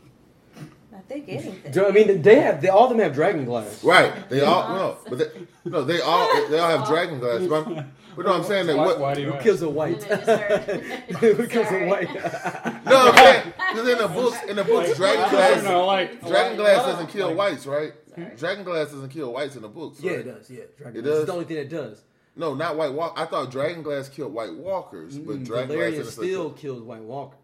I think anything. I mean, they have they all of them have dragon glass. Right. They all no, but they, no, they all they all have dragon glass. But, but no, I'm saying that why, what, why do you what kills a white? What kills a white? No, because in the books, in the books, dragon glass, know, like, dragon glass doesn't kill like, whites, right? Sorry. Dragon glass doesn't kill whites in the books. Right? Yeah, it does. Yeah, dragon it glass does. is the only thing that does. No, not white walk. I thought dragon glass killed white walkers, but mm, dragon Valerian glass still kills white walkers.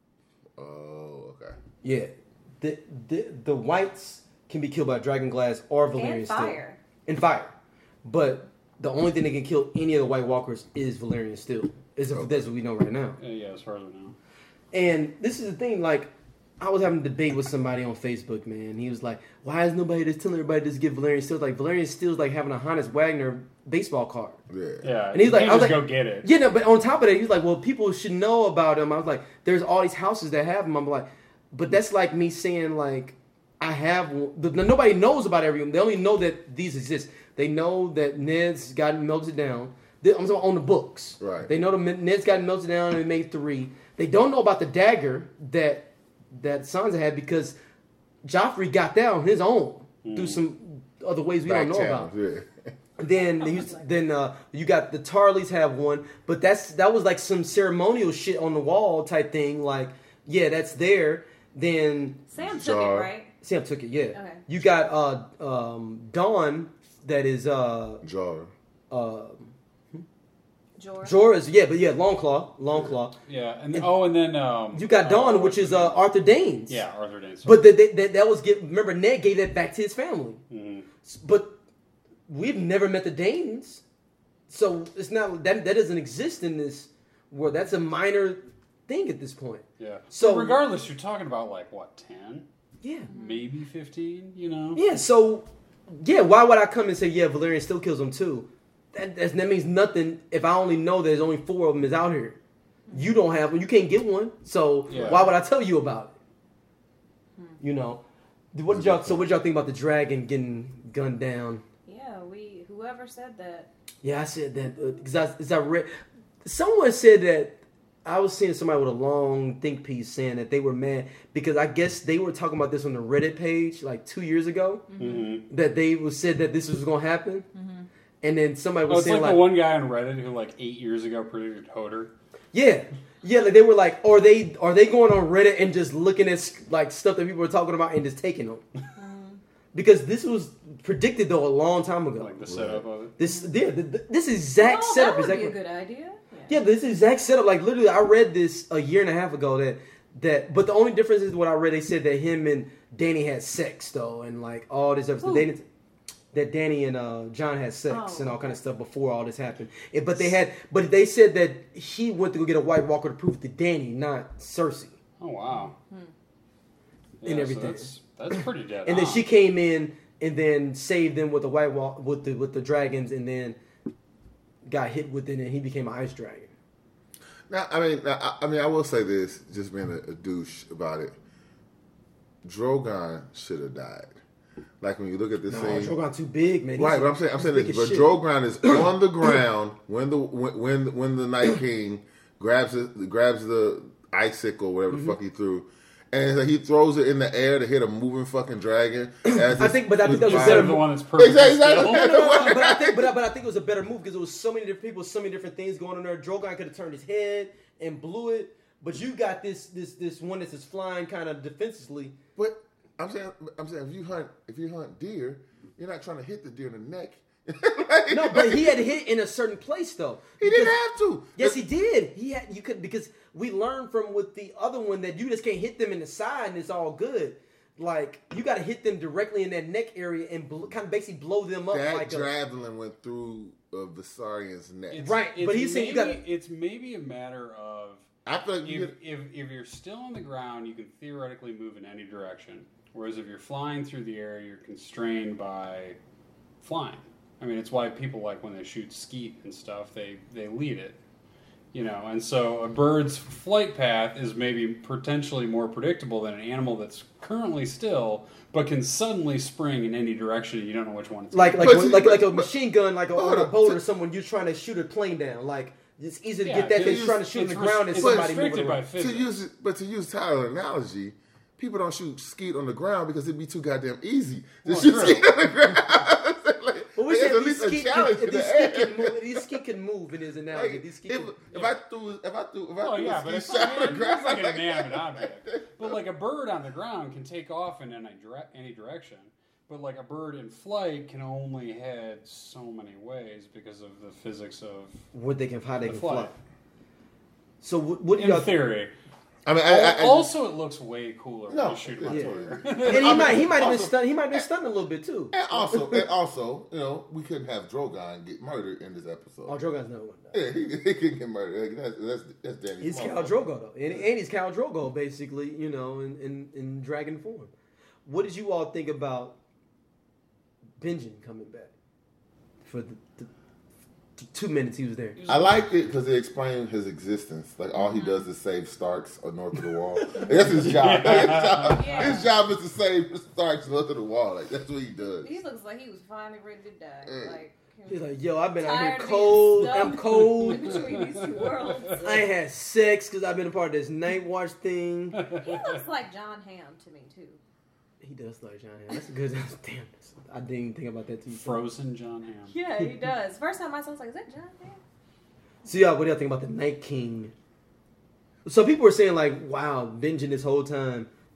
Oh, okay. Yeah. The, the the whites can be killed by dragon glass or Valerian and fire. steel. And fire. But the only thing that can kill any of the White Walkers is Valerian steel. Is okay. That's what we know right now. Yeah, yeah, as far as we know. And this is the thing, like, I was having a debate with somebody on Facebook, man. He was like, why is nobody just telling everybody to just get Valerian steel? Like, Valerian steel is like having a Hannes Wagner baseball card. Yeah. Yeah. And he's like, I was just like, go get it. Yeah, no, but on top of that, he was like, well, people should know about him. I was like, there's all these houses that have them. I'm like, but that's like me saying, like, I have the, nobody knows about everyone. They only know that these exist. They know that Ned's got melts it down. They, I'm talking on the books. Right. They know the Ned's got melted down and made three. They don't know about the dagger that that Sansa had because Joffrey got that on his own mm. through some other ways we Back don't know channels, about. Yeah. Then they used, then uh, you got the Tarleys have one, but that's that was like some ceremonial shit on the wall type thing. Like, yeah, that's there. Then Sam took it, right? Sam took it. Yeah. Okay. You got uh um Dawn that is uh Jar. uh George. Jorah's yeah, but yeah, Longclaw, Longclaw. Yeah, and oh, and then um, You got Dawn, uh, which is uh, Arthur Danes. yeah, Arthur Danes. But the, the, the, that was get. Remember, Ned gave that back to his family. Mhm. But we've never met the Danes, so it's not that that doesn't exist in this world. That's a minor thing at this point. Yeah. So- So regardless, you're talking about like what ten, Yeah. maybe fifteen. You know. Yeah. So yeah, why would I come and say yeah, Valerian still kills them too? That that's, that means nothing if I only know there's only four of them is out here. You don't have one. You can't get one. So Yeah. why would I tell you about it? You know. What did y'all? So what did y'all think about the dragon getting gunned down? Yeah, we. Whoever said that. Yeah, I said that because I, 'cause I read. Someone said that I was seeing somebody with a long think piece saying that they were mad because I guess they were talking about this on the Reddit page like two years ago. Mm-hmm. That they was said that this was going to happen, Mm-hmm. and then somebody was Oh, it's saying like, like, the one guy on Reddit who like eight years ago predicted Hodor. yeah, yeah, like they were like, are they are they going on Reddit and just looking at like stuff that people were talking about and just taking them? Because this was predicted though a long time ago. Like the setup of it. This yeah, the, the, this exact Oh, setup that would exactly. be a good idea. Yeah, but this exact setup, like literally, I read this a year and a half ago. That that, but the only difference is what I read. They said that him and Danny had sex though, and like all this other stuff. Who? They didn't, that Danny and uh, John had sex Oh, and all kind of okay. stuff before all this happened. And- but they had, but they said that he went to go get a White Walker to prove to Danny, not Cersei. Oh wow. Hmm. Yeah, And so everything. that's that's pretty dead. And then on. she came in and then saved them with the White Walk with the with the dragons, and then got hit with it, and he became an ice dragon. Now, I mean, I, I mean, I will say this, just being a, a douche about it. Drogon should have died. Like when you look at this No, scene, Drogon too big, man. He's- right? But I'm saying, I'm he's saying big this. as But shit. Drogon is on the ground when the when when, when the Night King grabs it, grabs the icicle, whatever Mm-hmm. the fuck he threw, and he throws it in the air to hit a moving fucking dragon. As I it's- think- but I think that was it's better. Instead of the one that's perfect. Exactly, exactly. still. No, no, no, no, but I think, but I, but I think it was a better move because there was so many different people, so many different things going on there. Drogon could have turned his head and blew it, but you got this, this, this one that's just flying kind of defensively. But I'm saying, I'm saying, if you hunt, if you hunt deer, you're not trying to hit the deer in the neck. Like- No, but he had to hit in a certain place though. He didn't Because- have to. Yes, he did. He had you could because we learned from with the other one that you just can't hit them in the side and it's all good. Like you got to hit them directly in that neck area and bl- kind of basically blow them up That like a, javelin went through uh, Visariion's neck. It's- Right, it's but he's saying you maybe- gotta- It's maybe a matter of I feel like you if, get, if if you're still on the ground, you can theoretically move in any direction. Whereas if you're flying through the air, you're constrained by flying. I mean, it's why people like when they shoot skeet and stuff, they they lead it. You know, and so a bird's flight path is maybe potentially more predictable than an animal that's currently still, but can suddenly spring in any direction. And you don't know which one it's like gonna like But see, like like a but- machine gun, like a, but on hold a on. boat So- or someone you're trying to shoot a plane down. Like it's easy to Yeah, get that than it's- trying to shoot in it's the ground and res- somebody it's moving restricted by around. to physics. use, but to use Tyler's analogy, people don't shoot skeet on the ground because it'd be too goddamn easy to Well, shoot true. skeet on the ground. like, But we there's said at these least a skeet challenge can, in these the skeet air. can move. These skeet can move in his analogy. Like, These skeet if, can, if I threw, if I threw, if I Oh threw yeah, a but it's, ski shot on the it's ground, like an inanimate object. But like a bird on the ground can take off in any, dire- any direction. But like a bird in flight can only head so many ways because of the physics of what they can, how they the can flight. fly. So what, what do In y'all theory. I mean, I, I, I, also, it looks way cooler No, when you shoot him on yeah. Twitter. And he might he might have been Also- stunned. He might have been stunned a little bit too. and also, and also, you know, we couldn't have Drogon get murdered in this episode. Oh, Drogon's not one. Yeah, he, he couldn't get murdered. Like, that's that's that's Danny's He's fault. Khal Drogo though, and, and he's Khal Drogo basically, you know, in, in, in dragon form. What did you all think about Benjen coming back for the, the, the two minutes he was there? I liked it because it explained his existence. Like all he does is save Starks or north of the wall. Like, that's his job. Like, his, job Yeah. his job is to save Starks north of the wall. Like that's what he does. He looks like he was finally ready to die. Mm. Like He's like, yo, I've been out tired here of cold. being stuck I'm cold. between these two worlds. I ain't had sex because I've been a part of this night watch thing. He looks like John Hamm to me too. He does like John Hamm. That's a good. That's, damn, that's, I didn't even think about that too. Frozen John Hamm. Yeah, he does. First time I saw, it, I was like, "Is that John Hamm?" So y'all, what do y'all think about the Night King? So people were saying like, wow, Benjen this whole time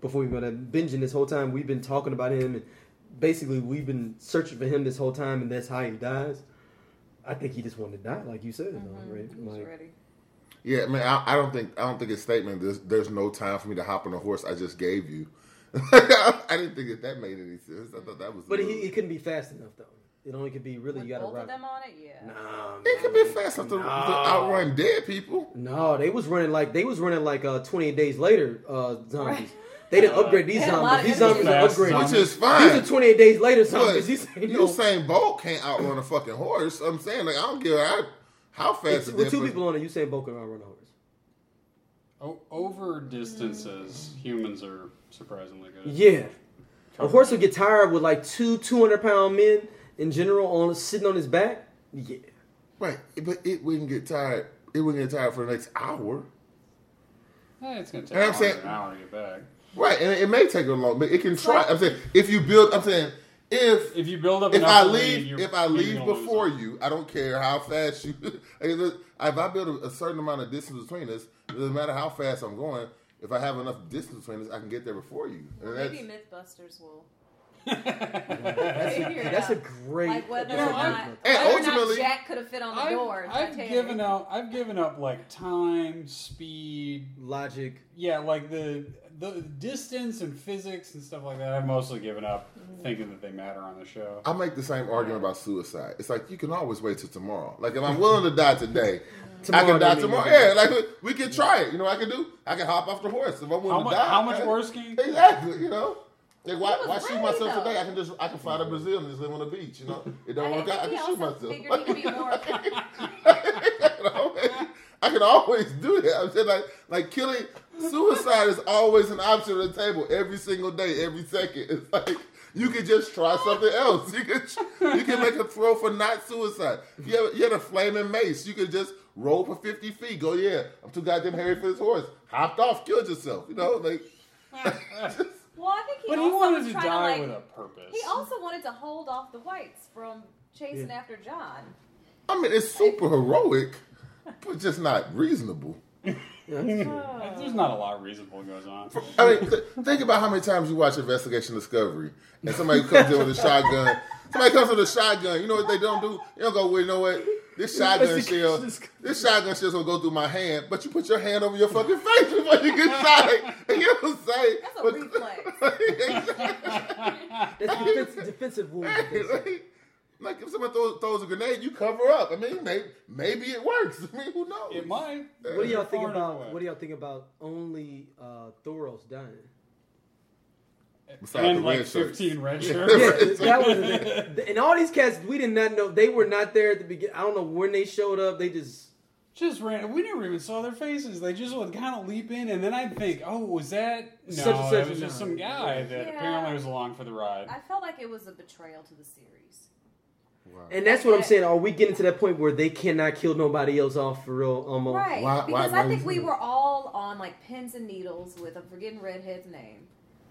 before we went to binging this whole time. We've been talking about him, and basically we've been searching for him this whole time, and that's how he dies. I think he just wanted to die, like you said. Mm-hmm. Though, right? He was Like, ready. Yeah, man, I, I don't think I don't think his statement. There's, there's no time for me to hop on a horse I just gave you. I didn't think that that made any sense. I thought that was. but he, he couldn't be fast enough though. It only could be really With you got to both run. of them on it, yeah. Nah, It could be fast enough to, No. to outrun dead people. No, they was running like they was running like uh, twenty-eight days later uh, zombies. They didn't upgrade these They had a lot zombies. of These zombies are enemies. upgraded. Which is fine. These are twenty-eight days later But zombies. These ain't no. Usain Bolt can't outrun a fucking horse. I'm saying, like, I don't give a how fast It's, it with is. two but- people on it, Usain Bolt can outrun a horse. O- over distances, humans are surprisingly good. Yeah, a horse would get tired with like two two hundred pound men in general on sitting on his back. Yeah, Right, but it wouldn't get tired. It wouldn't get tired for the next hour. Eh, it's going to take And I'm longer saying- than an hour to get back. Right, and it may take a long, but it can try. I'm saying if you build. I'm saying if If you build up if enough I to leave, you're- if I you're leave gonna lose before them. you, I don't care how fast you. If I build a, a certain amount of distance between us, it doesn't matter how fast I'm going. If I have enough distance between us, I can get there before you. And that's, Maybe Mythbusters will. that's figure a, it that's a out. great. Like whether that's or a not, great- And whether or ultimately- not Jack could have fit on the I've, door. in I've Titanic. given up. I've given up like time, speed. logic. Yeah, like the the distance and physics and stuff like that. I've mostly given up thinking that they matter on the show. I make the same argument about suicide. It's like you can always wait till tomorrow. Like if I'm willing to die today, I Tomorrow can die doesn't mean tomorrow. Yeah, nothing. like we can try it. You know what I can do? I can hop off the horse if I'm willing How to much? die. How much I- worse can you? Exactly. You know. Like why, He was why shoot ready, myself though. today? I can just I can fly to Brazil and just live on the beach. You know, it don't I work think out. I he can shoot also myself. figured he'd be more. I can always do that. I'm saying like like killing suicide is always an option on the table every single day, every second. It's like you can just try something else. You can you can make a throw for not suicide. You have, you had a flaming mace. You could just roll for fifty feet. Go yeah, I'm too goddamn hairy for this horse. Hopped off, killed yourself. You know like. Well, I think he But he also wanted was to trying die to, like, with a purpose. He also wanted to hold off the whites from chasing after John. I mean, it's super heroic, but just not reasonable. There's not a lot of reasonable goes on. I mean, th- think about how many times you watch Investigation Discovery and somebody comes in with a shotgun. Somebody comes with a shotgun. You know what they don't do? They don't go, well, you know what? This shotgun shell, this shotgun shell's gonna go through my hand, but you put your hand over your fucking face before you get shot. And you don't say. That's a but- reflex. That's defensive, defensive wound. like, like if somebody throws, throws a grenade, you cover up. I mean, maybe, maybe it works. I mean, who knows? It might. What do y'all think Far enough about? away. What do y'all think about only uh, Thoros dying? Besides the And like red shirts. fifteen red Yeah, shirts. that was and all these cats we did not know they were not there at the beginning. I don't know when they showed up. They just Just ran. We never even saw their faces. They just would kind of leap in, and then I'd think, "Oh, was that no? Such and such that was and just such. some guy that Yeah. apparently was along for the ride." I felt like it was a betrayal to the series. and that's what I'm saying. Are we getting to that point where they cannot kill nobody else off for real? Almost. Right. Why- why- because why I think is we it? were all on like pins and needles with, I'm forgetting Redhead's name.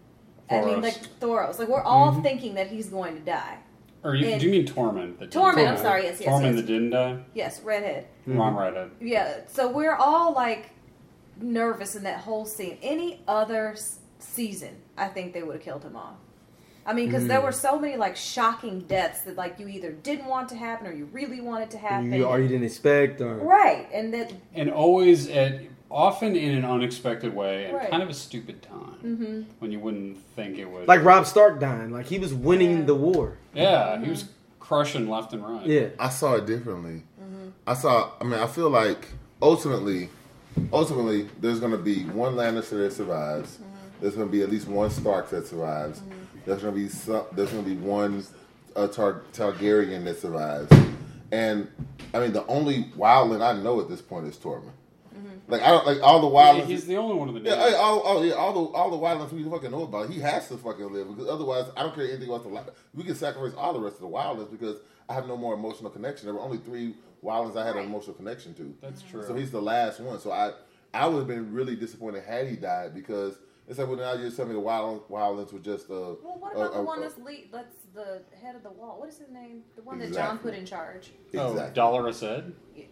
I mean, Thoros. like Thoros. Like we're all Mm-hmm. thinking that he's going to die. Or you, And- do you mean Tormund? That didn't Tormund, I'm die? sorry, yes, yes, Tormund yes. that didn't die. Yes, Redhead. Wrong, right. Yeah. So we're all like nervous in that whole scene. Any other s- season, I think they would have killed him off. I mean, because Mm. there were so many like shocking deaths that like you either didn't want to happen or you really wanted to happen. You, or you didn't expect, or Right, and that And always at often in an unexpected way and Right. kind of a stupid time mm-hmm. when you wouldn't think it would. like Rob Stark dying, like he was winning Yeah. the war. yeah, he was crushing left and right. Yeah, I saw it differently. I saw. I mean, I feel like ultimately, ultimately, there's going to be one Lannister that survives. There's going to be at least one Stark that survives. There's going to be some. There's going to be one uh, Tar- Targaryen that survives. And I mean, the only wildling I know at this point is Tormund. Like I don't like all the Yeah, wildlings. he's the only one of the Yeah, names. I- all, all, yeah, all the all the wildlings we fucking know about, he has to fucking live because otherwise, I don't care anything about the life. We can sacrifice all the rest of the wildlings because I have no more emotional connection. There were only three wildlings I had an emotional connection to. That's true. So he's the last one. So I I would have been really disappointed had he died because it's like well now you're telling me the wild wildlings were just uh. Well, what about the one that's lead, that's the head of the wall? What is his name? The one that John Exactly. put in charge. Oh, Exactly. Dolorous Ed?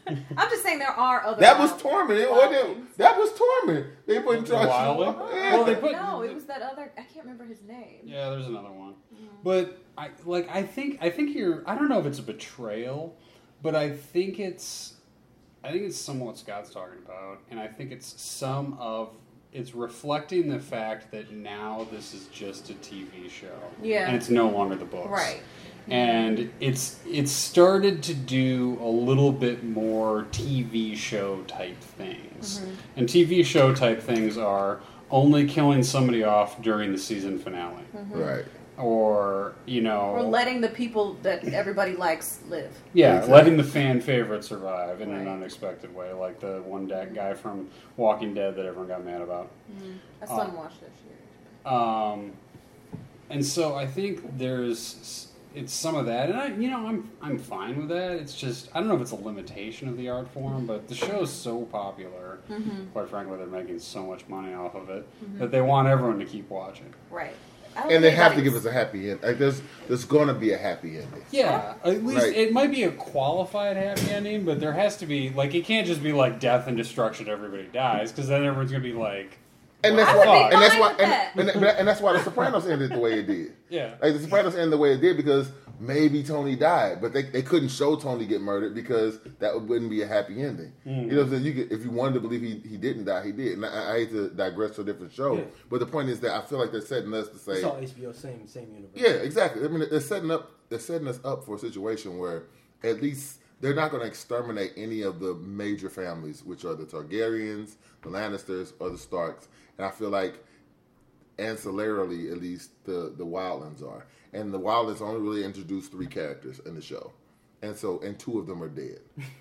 I'm just saying there are other. That was wild- Torment. It wild wasn't- things. That was Torment. They put in charge. Wilding? Yeah. Well, they put No, it was that other. I can't remember his name. Yeah, there's another one. But I like I think I think you're I don't know if it's a betrayal, but I think it's I think it's some of what Scott's talking about, and I think it's some of it's reflecting the fact that now this is just a T V show. Yeah. And it's no longer the books. Right. And it's it's started to do a little bit more T V show type things. Mm-hmm. And T V show type things are only killing somebody off during the season finale. Right. Or, you know... Or letting the people that everybody likes live. Yeah, Exactly. letting the fan favorite survive in an Right. unexpected way, like the one that guy from Walking Dead that everyone got mad about. I still haven't watched that shit. Um, and so I think there's it's some of that, and I, you know, I'm I'm fine with that. It's just I don't know if it's a limitation of the art form, but the show is so popular. Mm-hmm. Quite frankly, they're making so much money off of it that they want everyone to keep watching. Right. I don't And they think have to anybody's- give us a happy end. Like there's there's going to be a happy ending. Yeah, at least Right. it might be a qualified happy ending, but there has to be like it can't just be like death and destruction, everybody dies, because then everyone's gonna be like, And that's I would why, be and that's fine why, with and, that. and, and, and that's why The Sopranos ended the way it did. yeah, Like The Sopranos ended the way it did because maybe Tony died, but they, they couldn't show Tony get murdered because that wouldn't be a happy ending. Mm. You know, so you could, if you wanted to believe he, he didn't die, he did. And I, I hate to digress to a different show, Yeah. but the point is that I feel like they're setting us to say, It's all H B O, same same universe. yeah, exactly. I mean, they're setting up they're setting us up for a situation where at least they're not going to exterminate any of the major families, which are the Targaryens, the Lannisters, or the Starks. And I feel like ancillarily, at least, the the Wildlands are. And the Wildlands only really introduced three characters in the show, and so and two of them are dead.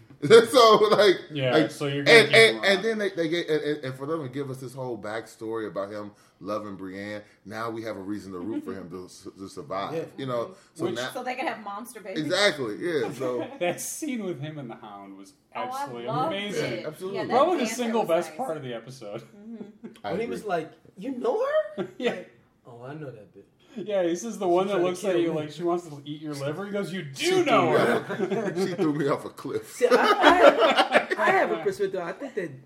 so like, Yeah, like, so you're gonna and keep and, them and then they, they get and, and for them to give us this whole backstory about him loving Brienne. Now we have a reason to root for him to, to survive. Yeah. You know, so Which- now So they can have monster babies. exactly, yeah. So that scene with him and the Hound was Oh, I absolutely loved amazing. it. Absolutely. Yeah, that Probably Probably the dancer single was best nice. part of the episode. I When he agree. was like, "You know her?" Yeah. Like, oh, I know that bitch. Yeah, he says the one that trying to looks at kill you me. like she wants to eat your liver. He goes, "You She do threw know me her." off a- she threw me off a cliff. See, I, I, I have a perspective. I think that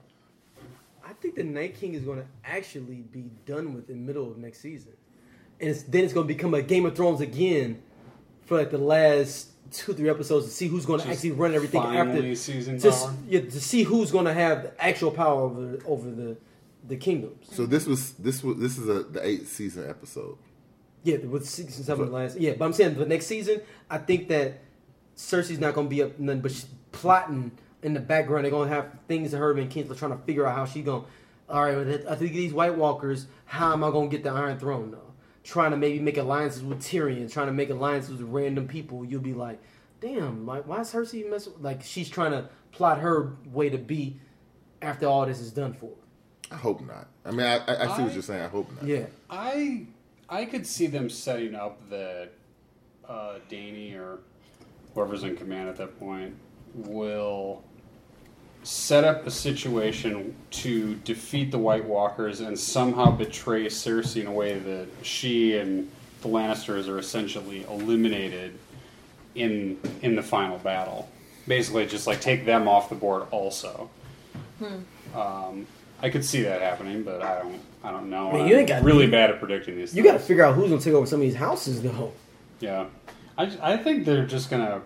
I think the Night King is going to actually be done with in the middle of next season, and it's, then it's going to become a Game of Thrones again for like the last two three episodes to see who's going to Just actually run everything finally after. season Just power. yeah, to see who's going to have the actual power over over the the kingdoms. So this was this was this is a the eighth season episode. Yeah, with season seven last. Yeah, but I'm saying the next season, I think that Cersei's not going to be up nothing, but she's plotting in the background. They're going to have things that her and Kinsler trying to figure out how she going. All right, I think these White Walkers. How am I going to get the Iron Throne though? Trying to maybe make alliances with Tyrion, trying to make alliances with random people. You'll be like, damn, like why is Cersei mess? Like she's trying to plot her way to be after all this is done for. I hope not. I mean, I, I, I see I- what you're saying. I hope not. Yeah, I I could see them setting up that uh, Dany or whoever's in command at that point will set up a situation to defeat the White Walkers and somehow betray Cersei in a way that she and the Lannisters are essentially eliminated in in the final battle. Basically, just like take them off the board also. Um, I could see that happening, but I don't. I don't know. Man, I'm you ain't got- really bad at predicting these. you things. got to figure out who's going to take over some of these houses though. Yeah, I, I think they're just gonna.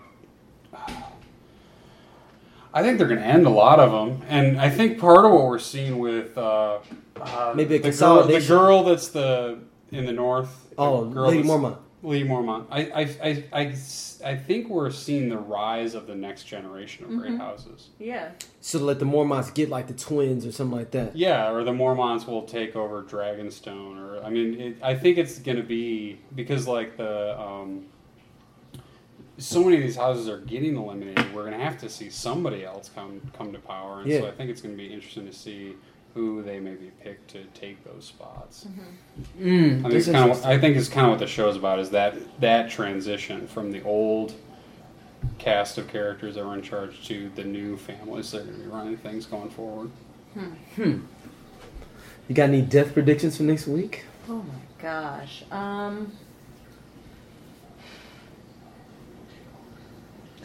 I think they're gonna end a lot of them, and I think part of what we're seeing with uh, uh, Maybe a the girl, the consolidation. girl that's the in the north. the Oh, girl Lady that's- Mormont. Lady Mormont. I, I, I, I, I think we're seeing the rise of the next generation of great houses. Yeah. So let the Mormonts get like the twins or something like that. Yeah, or the Mormonts will take over Dragonstone, or I mean, it, I think it's going to be because like the um, so many of these houses are getting eliminated. We're going to have to see somebody else come come to power, and Yeah. so I think it's going to be interesting to see who they maybe pick to take those spots. Mm, I think that's it's kind of interesting. I think it's kind of what the show's about is that that transition from the old cast of characters that were in charge to the new families that are going to be running things going forward. You got any death predictions for next week? Oh my gosh. Um.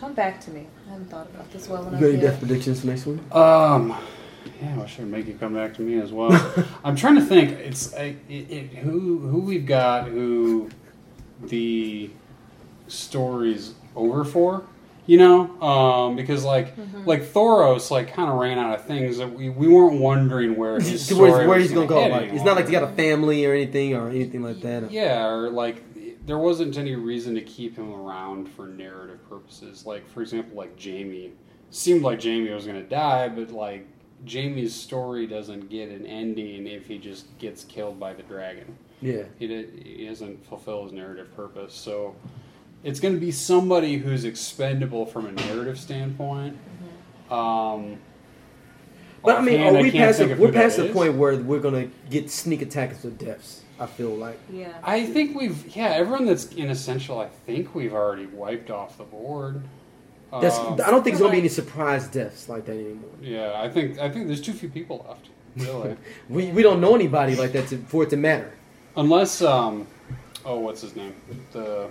Come back to me. I haven't thought about this well You enough got any yet. death predictions for next week? Um, yeah, I should make you come back to me as well. I'm trying to think. It's I, it, it, who who we've got who the story's over for. You know, um, because like Mm-hmm. like Thoros like kind of ran out of things that we, we weren't wondering where his To story where, where was he's gonna go? head Like, any it's not like he longer. got a family or anything or anything like that. Yeah, or like there wasn't any reason to keep him around for narrative purposes. Like for example, like Jamie seemed like Jamie was gonna die, but like Jamie's story doesn't get an ending if he just gets killed by the dragon. Yeah. He did, he doesn't fulfill his narrative purpose. So it's going to be somebody who's expendable from a narrative standpoint. Um, But I mean, offhand, are we can't past think the, of we're who that past the is. point where we're gonna get sneak attacks with deaths. I feel like. Yeah. I think we've yeah everyone that's in Essential. I think we've already wiped off the board. That's, Um, I don't think there's gonna be like- any surprise deaths like that anymore. yeah, I think I think there's too few people left. Really, We we don't know anybody like that to, for it to matter. unless um, oh what's his name the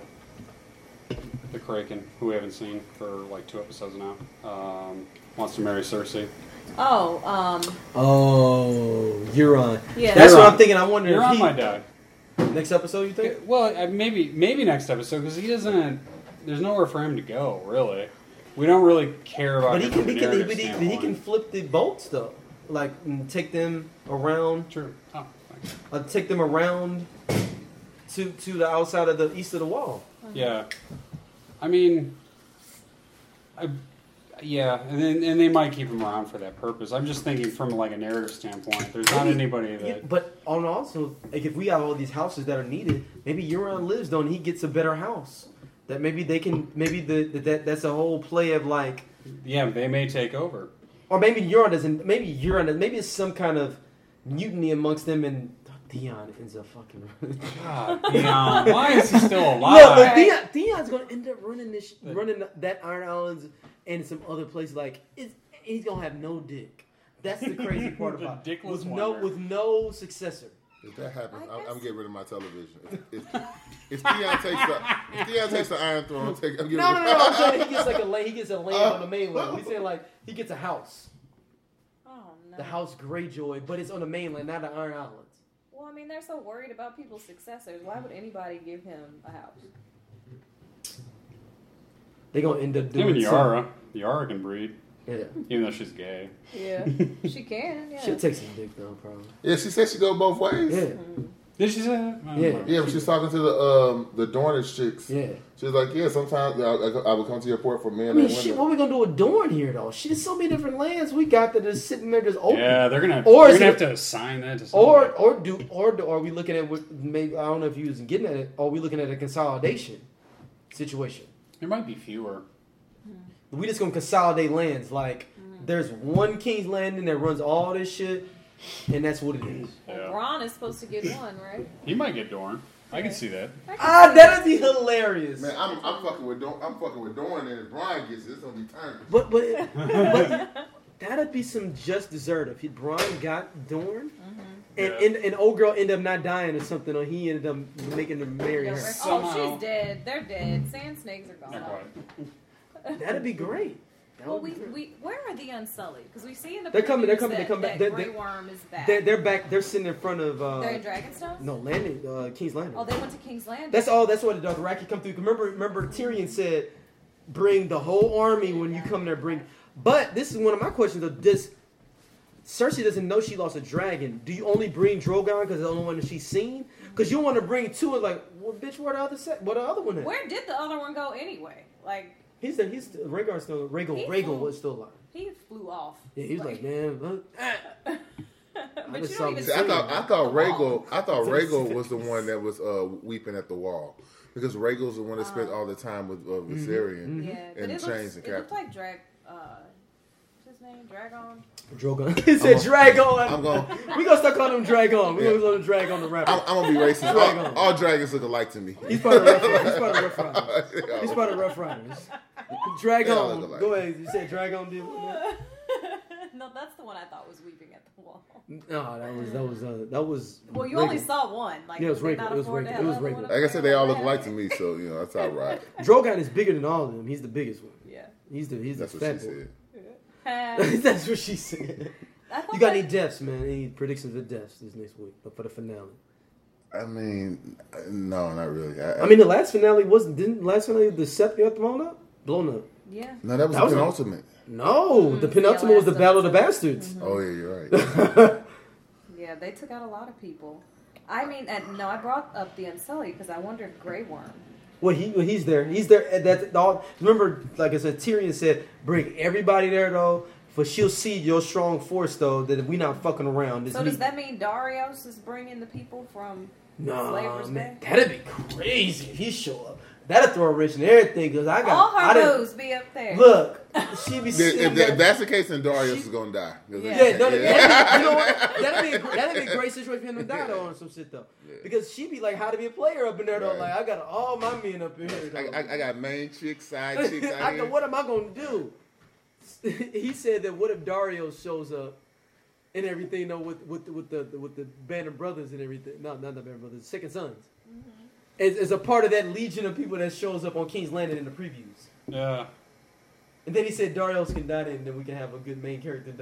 the Kraken who we haven't seen for like two episodes now um, wants to marry Cersei. Oh, um, Oh, Euron. Yeah. That's what Euron. I'm thinking. I wonder You're if on he, my die. next episode. You think? Well, uh, maybe maybe next episode because he doesn't. There's nowhere for him to go. Really, we don't really care about. But he him can, from a he can, narrative but he, but he standpoint. can flip the boats though, like and take them around, True. Oh, thanks. uh, take them around to to the outside of the east of the wall. Yeah, I mean, I, yeah, and then and they might keep him around for that purpose. I'm just thinking from like a narrative standpoint. There's not anybody Yeah, that. but on also, like if we have all these houses that are needed, maybe Euron lives though, and he gets a better house. That maybe they can, maybe the that that's a whole play of like, Yeah, they may take over. or maybe Euron doesn't. Maybe Euron, maybe it's some kind of mutiny amongst them, and Theon ends up fucking. God, Theon, why is he still Yeah, alive? but Theon, Theon's gonna end up running this, running that Iron Islands and some other place. Like it's, he's gonna have no dick. That's the crazy part The about dickless with no wonder. with no successor. If that happens, I I'm, I'm guess- getting rid of my television. If, if, if Theon takes the if Theon takes the Iron Throne, I'm, take, I'm getting No, rid no, of no. I'm saying he gets like a land. He gets a land on the mainland. We saying like he gets a house, oh no. the house Greyjoy, but it's on the mainland, not the Iron Islands. Well, I mean, they're so worried about people's successors. Why would anybody give him a house? They gonna end up Him doing and some- Yara. Yara can breed, Yeah, even though she's gay. Yeah, she can. Yeah. she'll take some dick though, probably. Yeah, she said she go both ways. Yeah, Did she say that? I don't Yeah. remember. Yeah, when she was talking to the um the Dornish chicks, yeah. she was like, yeah, sometimes I, I, I would come to your port for men I mean, and shit, women. what we gonna do with Dorne here though? Shit, there's so many different lands we got that are sitting there just open. Yeah, they're gonna. Or Or is they're it- gonna have to assign that to Or somebody. or do or do, are we looking at what maybe I don't know if you was getting at it? Or are we looking at a consolidation situation? There might be fewer. We just gonna consolidate lands. Like there's one King's Landing that runs all this shit, and that's what it is. Well, Yeah. Bronn is supposed to get one, right? He might get Dorn. I can see that. I can Ah, see that'd be hilarious. Man, I'm, I'm fucking with Dorn. I'm fucking with Dorn, and if Brian gets it, it's gonna be time. But but, but that'd be some just dessert if he Bronn got Dorne, and, Yeah. and and old girl ended up not dying or something, or he ended up making her marry Yeah, her. we're- Somehow. oh, she's dead. They're dead. Sand snakes are gone. Not quite. That'd be great. That Well, would we, be great. we where are the Unsullied? Because we see in the They're coming, they're previews coming, that, they're coming that back. Grey They're- Worm is back. They're, they're back. They're sitting in front of. Uh, They're in Dragonstone. no, Landing, uh, King's Landing. Oh, they went to King's Landing. That's all. That's what the Dothraki come through. Remember, remember Tyrion said, "Bring the whole army when you come there." Bring. But this is one of my questions. Though, does Cersei doesn't know she lost a dragon? Do you only bring Drogon because it's the only one that she's seen? Because you want to bring two. And like, well, bitch, where the other set? Where the other one at? Where did the other one go anyway? Like He's the, he's the, Rhaegar's still Rhaegal. He Rhaegal flew. was still alive. he flew off. Yeah, he was like, man. Look. but you just don't saw even the See, I thought I thought the wall. Rhaegal I thought It's Rhaegal was the one that was uh, weeping at the wall because Rhaegal's the one that spent Oh. all the time with uh, Mm-hmm. Viserion. Yeah, but And it chains looks, and it looked cap- like drag. Uh, what's his name? Dragon. Drogon. he said, I'm Dragon. I'm going. We gonna start calling him Dragon. We Yeah. gonna let him drag on the rapper. I'm, I'm gonna be racist. Dragon. All, all dragons look alike to me. He's part of Rough Riders. He's part of Rough Riders. He's part of Rough Riders. They all Dragon. look alike. Go ahead. You said Dragon did what? no, No, that's the one I thought was weeping at the wall. No, that was that was uh, that was. Well, you Regal. only saw one. Like, Yeah, it was they Regal. not It was afford to Regal. have It was other Regal. one Like I up said, there? they all look Yeah. alike to me, so you know that's all right. Drogon is bigger than all of them. He's the biggest one. Yeah. He's the he's That's the what fat she boy. said. That's what she said. I thought You got that- any deaths, man? Any predictions of deaths this next week for the finale? I mean, no, not really. I, I mean, the last finale wasn't. Didn't the last finale the scepter got blown up? Blown up. Yeah. no, that was That the was a- penultimate. No, the Mhm. penultimate Yeah, was the last Battle of the episode. Bastards. Oh yeah, you're right. Yeah, they took out a lot of people. I mean, and no, I brought up the Unsullied because I wondered Grey Worm. Well, he well, he's there. He's there. At that all. Remember, like I said, Tyrion said, "Bring everybody there, though, for she'll see your strong force, though, that we not fucking around." This So does meet- that mean Darius is bringing the people from No, Slaver's man, Bay? that'd be crazy if he show up. That'd throw a rich and everything. Cause I got All her I didn't- moves be up there. Look, she be if, sitting if, there. if that's the case, then Darius She- is gonna die. 'Cause Yeah. Yeah, no, yeah. that'd be, you know what? That'd be, a, that'd be a great situation for him to die though on some shit though. Yeah. Because she'd be like, how to be a player up in there though. Right. Like, I got all my men up in here. Though. I, I, I got main chicks, side chicks out I here. go, what am I gonna do? He said that what if Dario shows up and everything though with with the, with the with the band of brothers and everything? No, not the band of brothers, the Second Sons. Mm-hmm. As, as a part of that legion of people that shows up on King's Landing in the previews. Yeah. And then he said Darius can die and then we can have a good main character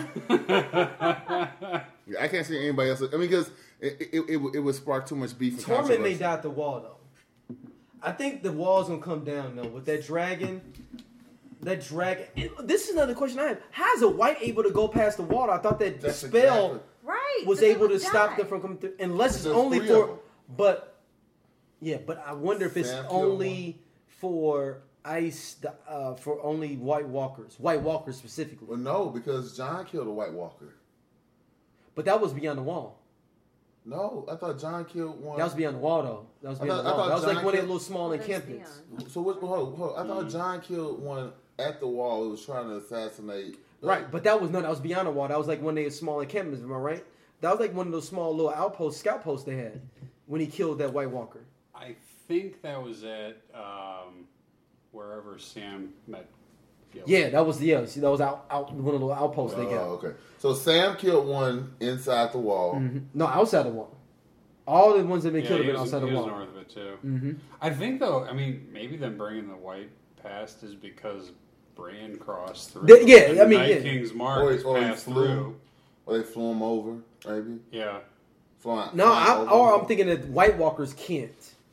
die. Yeah, I can't see anybody else. I mean, because it, it, it, it would spark too much beef and Torment may controversy. die at the wall though. I think the wall's gonna come down though with that dragon. That dragon. and This is another question I have. How is a white able to go past the wall? I thought that the That's spell exactly- Right. was but they able to would stop die. them from coming through, unless it's There's only three of for. them. But yeah, but I wonder if it's Sam killed only for ice, uh, for only White Walkers, White Walkers specifically. Well, no, because John killed a White Walker. But that was beyond the wall. No, I thought John killed one. That was beyond the wall though. That was I beyond thought- the wall. I That was thought like John one of the killed- little small Well, there's encampments. beyond. So what? Hold, hold. I Mm. thought John killed one at the wall. It was trying to assassinate. Right, but that was no, that was beyond the wall. That was like one of those small encampments. Am I right? That was like one of those small little outposts, scout posts they had when he killed that White Walker. I think that was at um, wherever Sam met Gil. Yeah, that was yeah. See, that was out, out one of the outposts they Oh, got. okay. So Sam killed one inside the wall. Mhm. No, outside the wall. All the ones that been Yeah, killed have he been was, outside he the was wall. north of it too. Mm-hmm. I think though, I mean, maybe them bringing the white past is because Bran crossed through. The- yeah, and I mean, Night yeah. King's Or, mark he- or he passed flew, through. or they flew him over, maybe. Yeah, Flying, No, flying I, over or him. I'm thinking that White Walkers can't.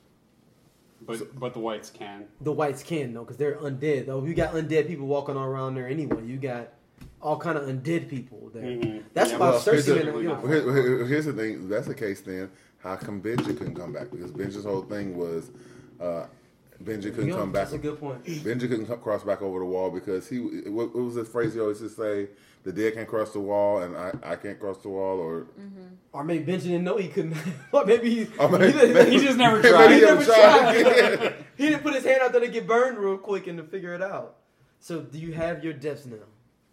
but but the whites can. The whites can though, because they're undead. Though you got undead people walking all around there anyway. You got all kind of undead people there. Mhm. That's Yeah, why well, here's Cersei. the- Man, you know, Well, here- here- here's the thing. If that's the case, then how come Benji couldn't come back? Because Benji's whole thing was uh, Benji couldn't you know, come back. That's a good point. Benji couldn't co- cross back over the wall because he. What, what was the phrase he always used to say? The dead can't cross the wall, and I, I can't cross the wall, or Or maybe Benji didn't know he couldn't. Or maybe he, Or maybe- he, didn't, maybe- He just never maybe tried. he he never never tried. tried. He didn't put his hand out there to get burned real quick and to figure it out. So, do you have your deaths now?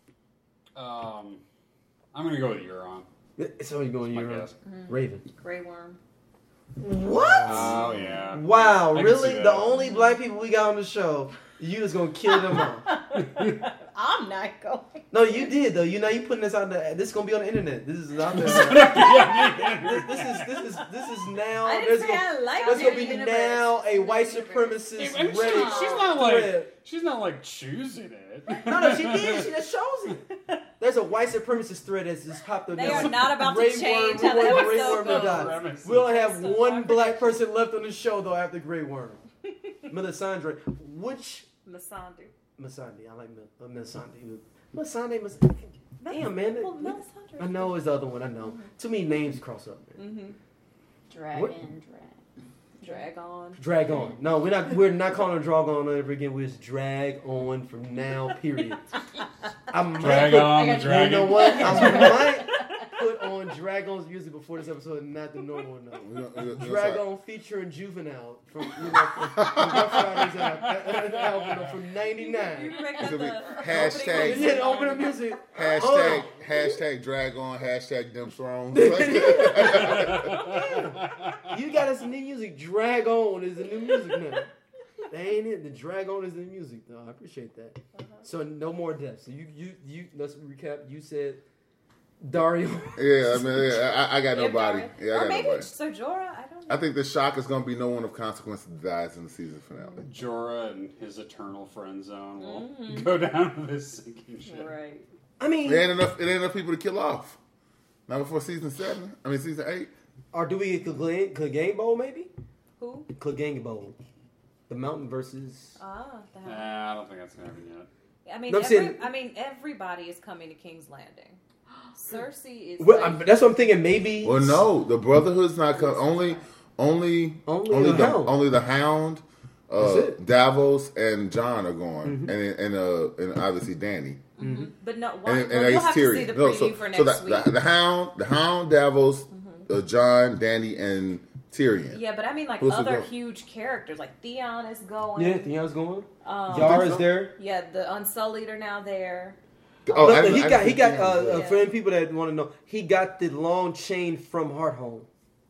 Um, I'm gonna go with Euron. So you going My your guess. Raven? Grey Worm. What? Oh yeah. Wow, I can really? see The that. only black people we got on the show, you was gonna kill them all. I'm not going. No, you did though. You know, you putting this out there. This is gonna be on the internet. This is out there. this, this is this is this is now. I didn't There's say gonna, I like there's gonna be universe. now a white Universe. supremacist I mean, she- Reddit she's not like thread. she's not like choosing it. No, no, she did. She just shows it. There's a white supremacist thread that's just popped up. They now. are not about to Ray change Worm, how the we want Ray episode Worm to goes. die. Premise We only is have so one hard. black person left on the show though after Grey Worm. Melisandre. Which Masandi. Masandi? I like Mel- uh, Melisandre. Melisandre. Mis- Damn, man. Well, Melisandre. I know it's the other one. I know. Too many names cross up. Man. Mm-hmm. Dragon, What? drag, drag on. Drag on. No, we're not. We're not calling her drag on ever again. We're just drag on from now. Period. I might Drag put- on the I got you. You dragon. know what? I might put on Drag On's music before this episode, and not the normal one. though. We don't- we don't- we don't Drag start- On featuring Juvenile from you know from, from Rough Riders al- album from You ninety-nine. can make It's that gonna the be hashtag- Yeah, the opening music. Hashtag Hold hashtag drag on hashtag them thrones. You got us some new music. Drag On is the new music now. They ain't it. The drag on is the music, though. I appreciate that. Uh-huh. So no more deaths. So you, you, you. Let's recap. You said Dario. Yeah, I mean, yeah, I, I got nobody. Dario. Yeah, I or got maybe nobody. Sir Jorah. I don't know. I think the shock is going to be no one of consequence dies in the season finale. Jorah and his eternal friend zone will Mhm. go down with this sinking ship. Right. I mean, It ain't enough. It ain't enough people to kill off. Not before season seven. I mean, season eight. or do we get Clegane, Clegane Bowl maybe? Who? Clegane Bowl, the mountain versus. Ah, the hell. Nah, I don't think that's gonna happen yet. I mean, No, I'm every, saying- I mean, everybody is coming to King's Landing. Cersei is. Well, like, I'm- that's what I'm thinking. Maybe. Well, no, the Brotherhood's not coming. Only, only, Only only, the the Hound. only the Hound, uh, That's it. Davos, and John are going, Mhm. and and uh, and obviously Danny. Mm-hmm. But no, why, And, and well, I you'll guess have to see Tyrion. the No, preview so, for so next the, week. the, the Hound, the Hound, Davos, uh, John, Danny, and Tyrion. Yeah, but I mean, like Who's the other girl? huge characters, like Theon is going. Yeah, Theon's going. Um, Yar so? is there. Yeah, the Unsullied are now there. Oh, Look, I didn't- he I got didn't he got think uh, Theon was uh, there. for any people that want to know, he got the long chain from Hardhome.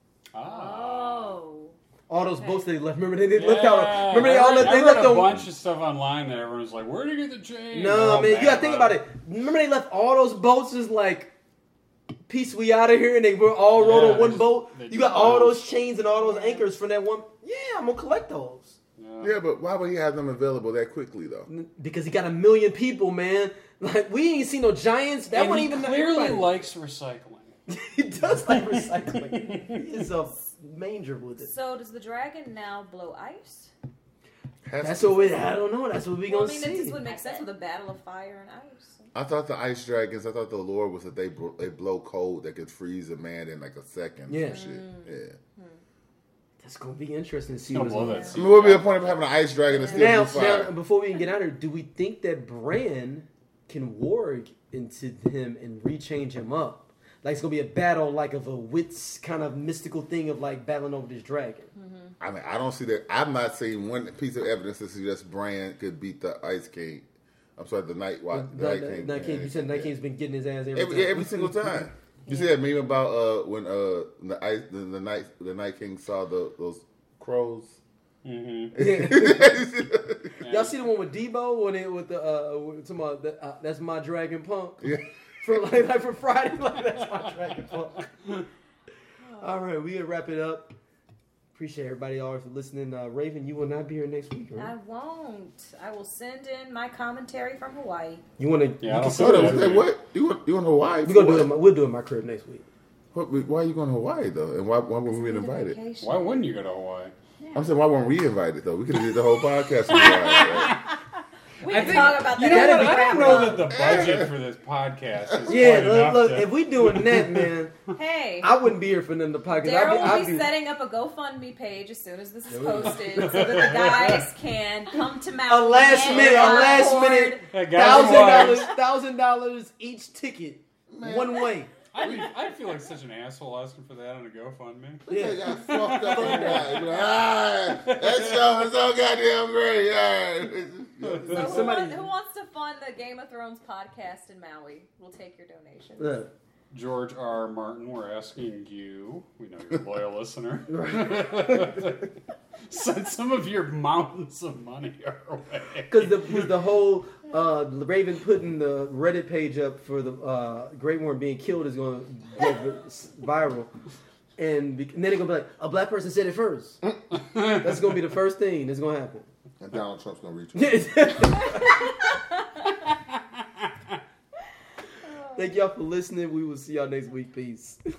Ah. Oh. All those Okay. boats they left. Remember they, they Yeah. left out. Remember they I all read, left. They I read left a them. bunch of stuff online that everyone was like, "Where did you get the chain?" No, Oh, man, you gotta think man. about it. Remember they left all those boats just like, peace, we out of here, and they were all rode Yeah, on one they just- boat. they You just got all bounced. those chains and all those anchors from that one. Yeah, I'm gonna collect those Yeah. Yeah, but why would he have them available that quickly though? because he got a million people, man. Like we ain't seen no giants. That And one he even clearly everybody. likes recycling. He does like recycling. He is a manger with it. So does the dragon now blow ice? Has That's to- what we. I don't know. That's what we Well, I gonna mean, that see. just would make sense with a battle of fire and ice. I thought the ice dragons. I thought the lore was that they bro- they blow cold that could freeze a man in like a second. Yeah. and shit. Yeah. That's gonna be interesting to see. Gonna what's blow going that on. I mean, what would be the point of having an ice dragon that still Now, do fire? now, before we even get out of here, do we think that Bran can warg into him and rechange him up? Like it's gonna be a battle, like of a wits kind of mystical thing of like battling over this dragon. I mean, I don't see that. I'm not seeing one piece of evidence that suggests Bran could beat the Ice King. I'm sorry, the Night Watch. The, Night the- King. Night King, you said Night Yeah. King's been getting his ass every, Every, time. yeah, every single time. You see that meme about uh, when uh, the ice the, the night the Night King saw the those crows. Mm-hmm. Yeah. Y'all see the one with Debo when it with the uh, with, talking about the, uh, that's my Dragon Punk. Yeah. For like, like for Friday, like that's my Dragon Punk. All right, we gonna wrap it up. Appreciate everybody always for listening. Uh, Raven, you will not be here next week, I right? won't. I will send in my commentary from Hawaii. You want to? Yeah, I you don't can So, send Yeah. it. hey, what you want? You in Hawaii? We're gonna do it. What? in my- We'll do it in my crib next week. What, why are you going to Hawaii though? And why, why weren't we invited? Vacation. Why wouldn't you go to Hawaii? I'm saying why weren't we invited though? We could have did the whole podcast in Hawaii. Right? We I can think- talk about You that. know gotta what? be I don't crap know that the budget for this podcast is Yeah, quite look, enough look to... if we doing that, man, Hey, I wouldn't be here for them to podcast. Daryl will I'd be be, I'd be, setting up a GoFundMe page as soon as this is There we go. posted, so that the guys can come to Mount. a last minute, a last minute Hey, guys, thousand wives. dollars, thousand dollars each ticket, one way. I'd, be, I'd feel like such an asshole asking for that on a GoFundMe. They Yeah. got fucked up on that. Like, ah, that show is so goddamn great. So Yeah. who, Somebody- wants, who wants to fund the Game of Thrones podcast in Maui? We'll take your donation. Look, George R. R. Martin, we're asking you, we know you're a loyal listener, send some of your mountains of money our way. because the was the whole uh, Raven putting the Reddit page up for the uh, Great Worm being killed is going to go viral, and, be, and then they're gonna be like, a black person said it first. That's gonna be the first thing that's gonna happen. And Donald Trump's gonna reach. Thank y'all for listening. We will see y'all next week. Peace.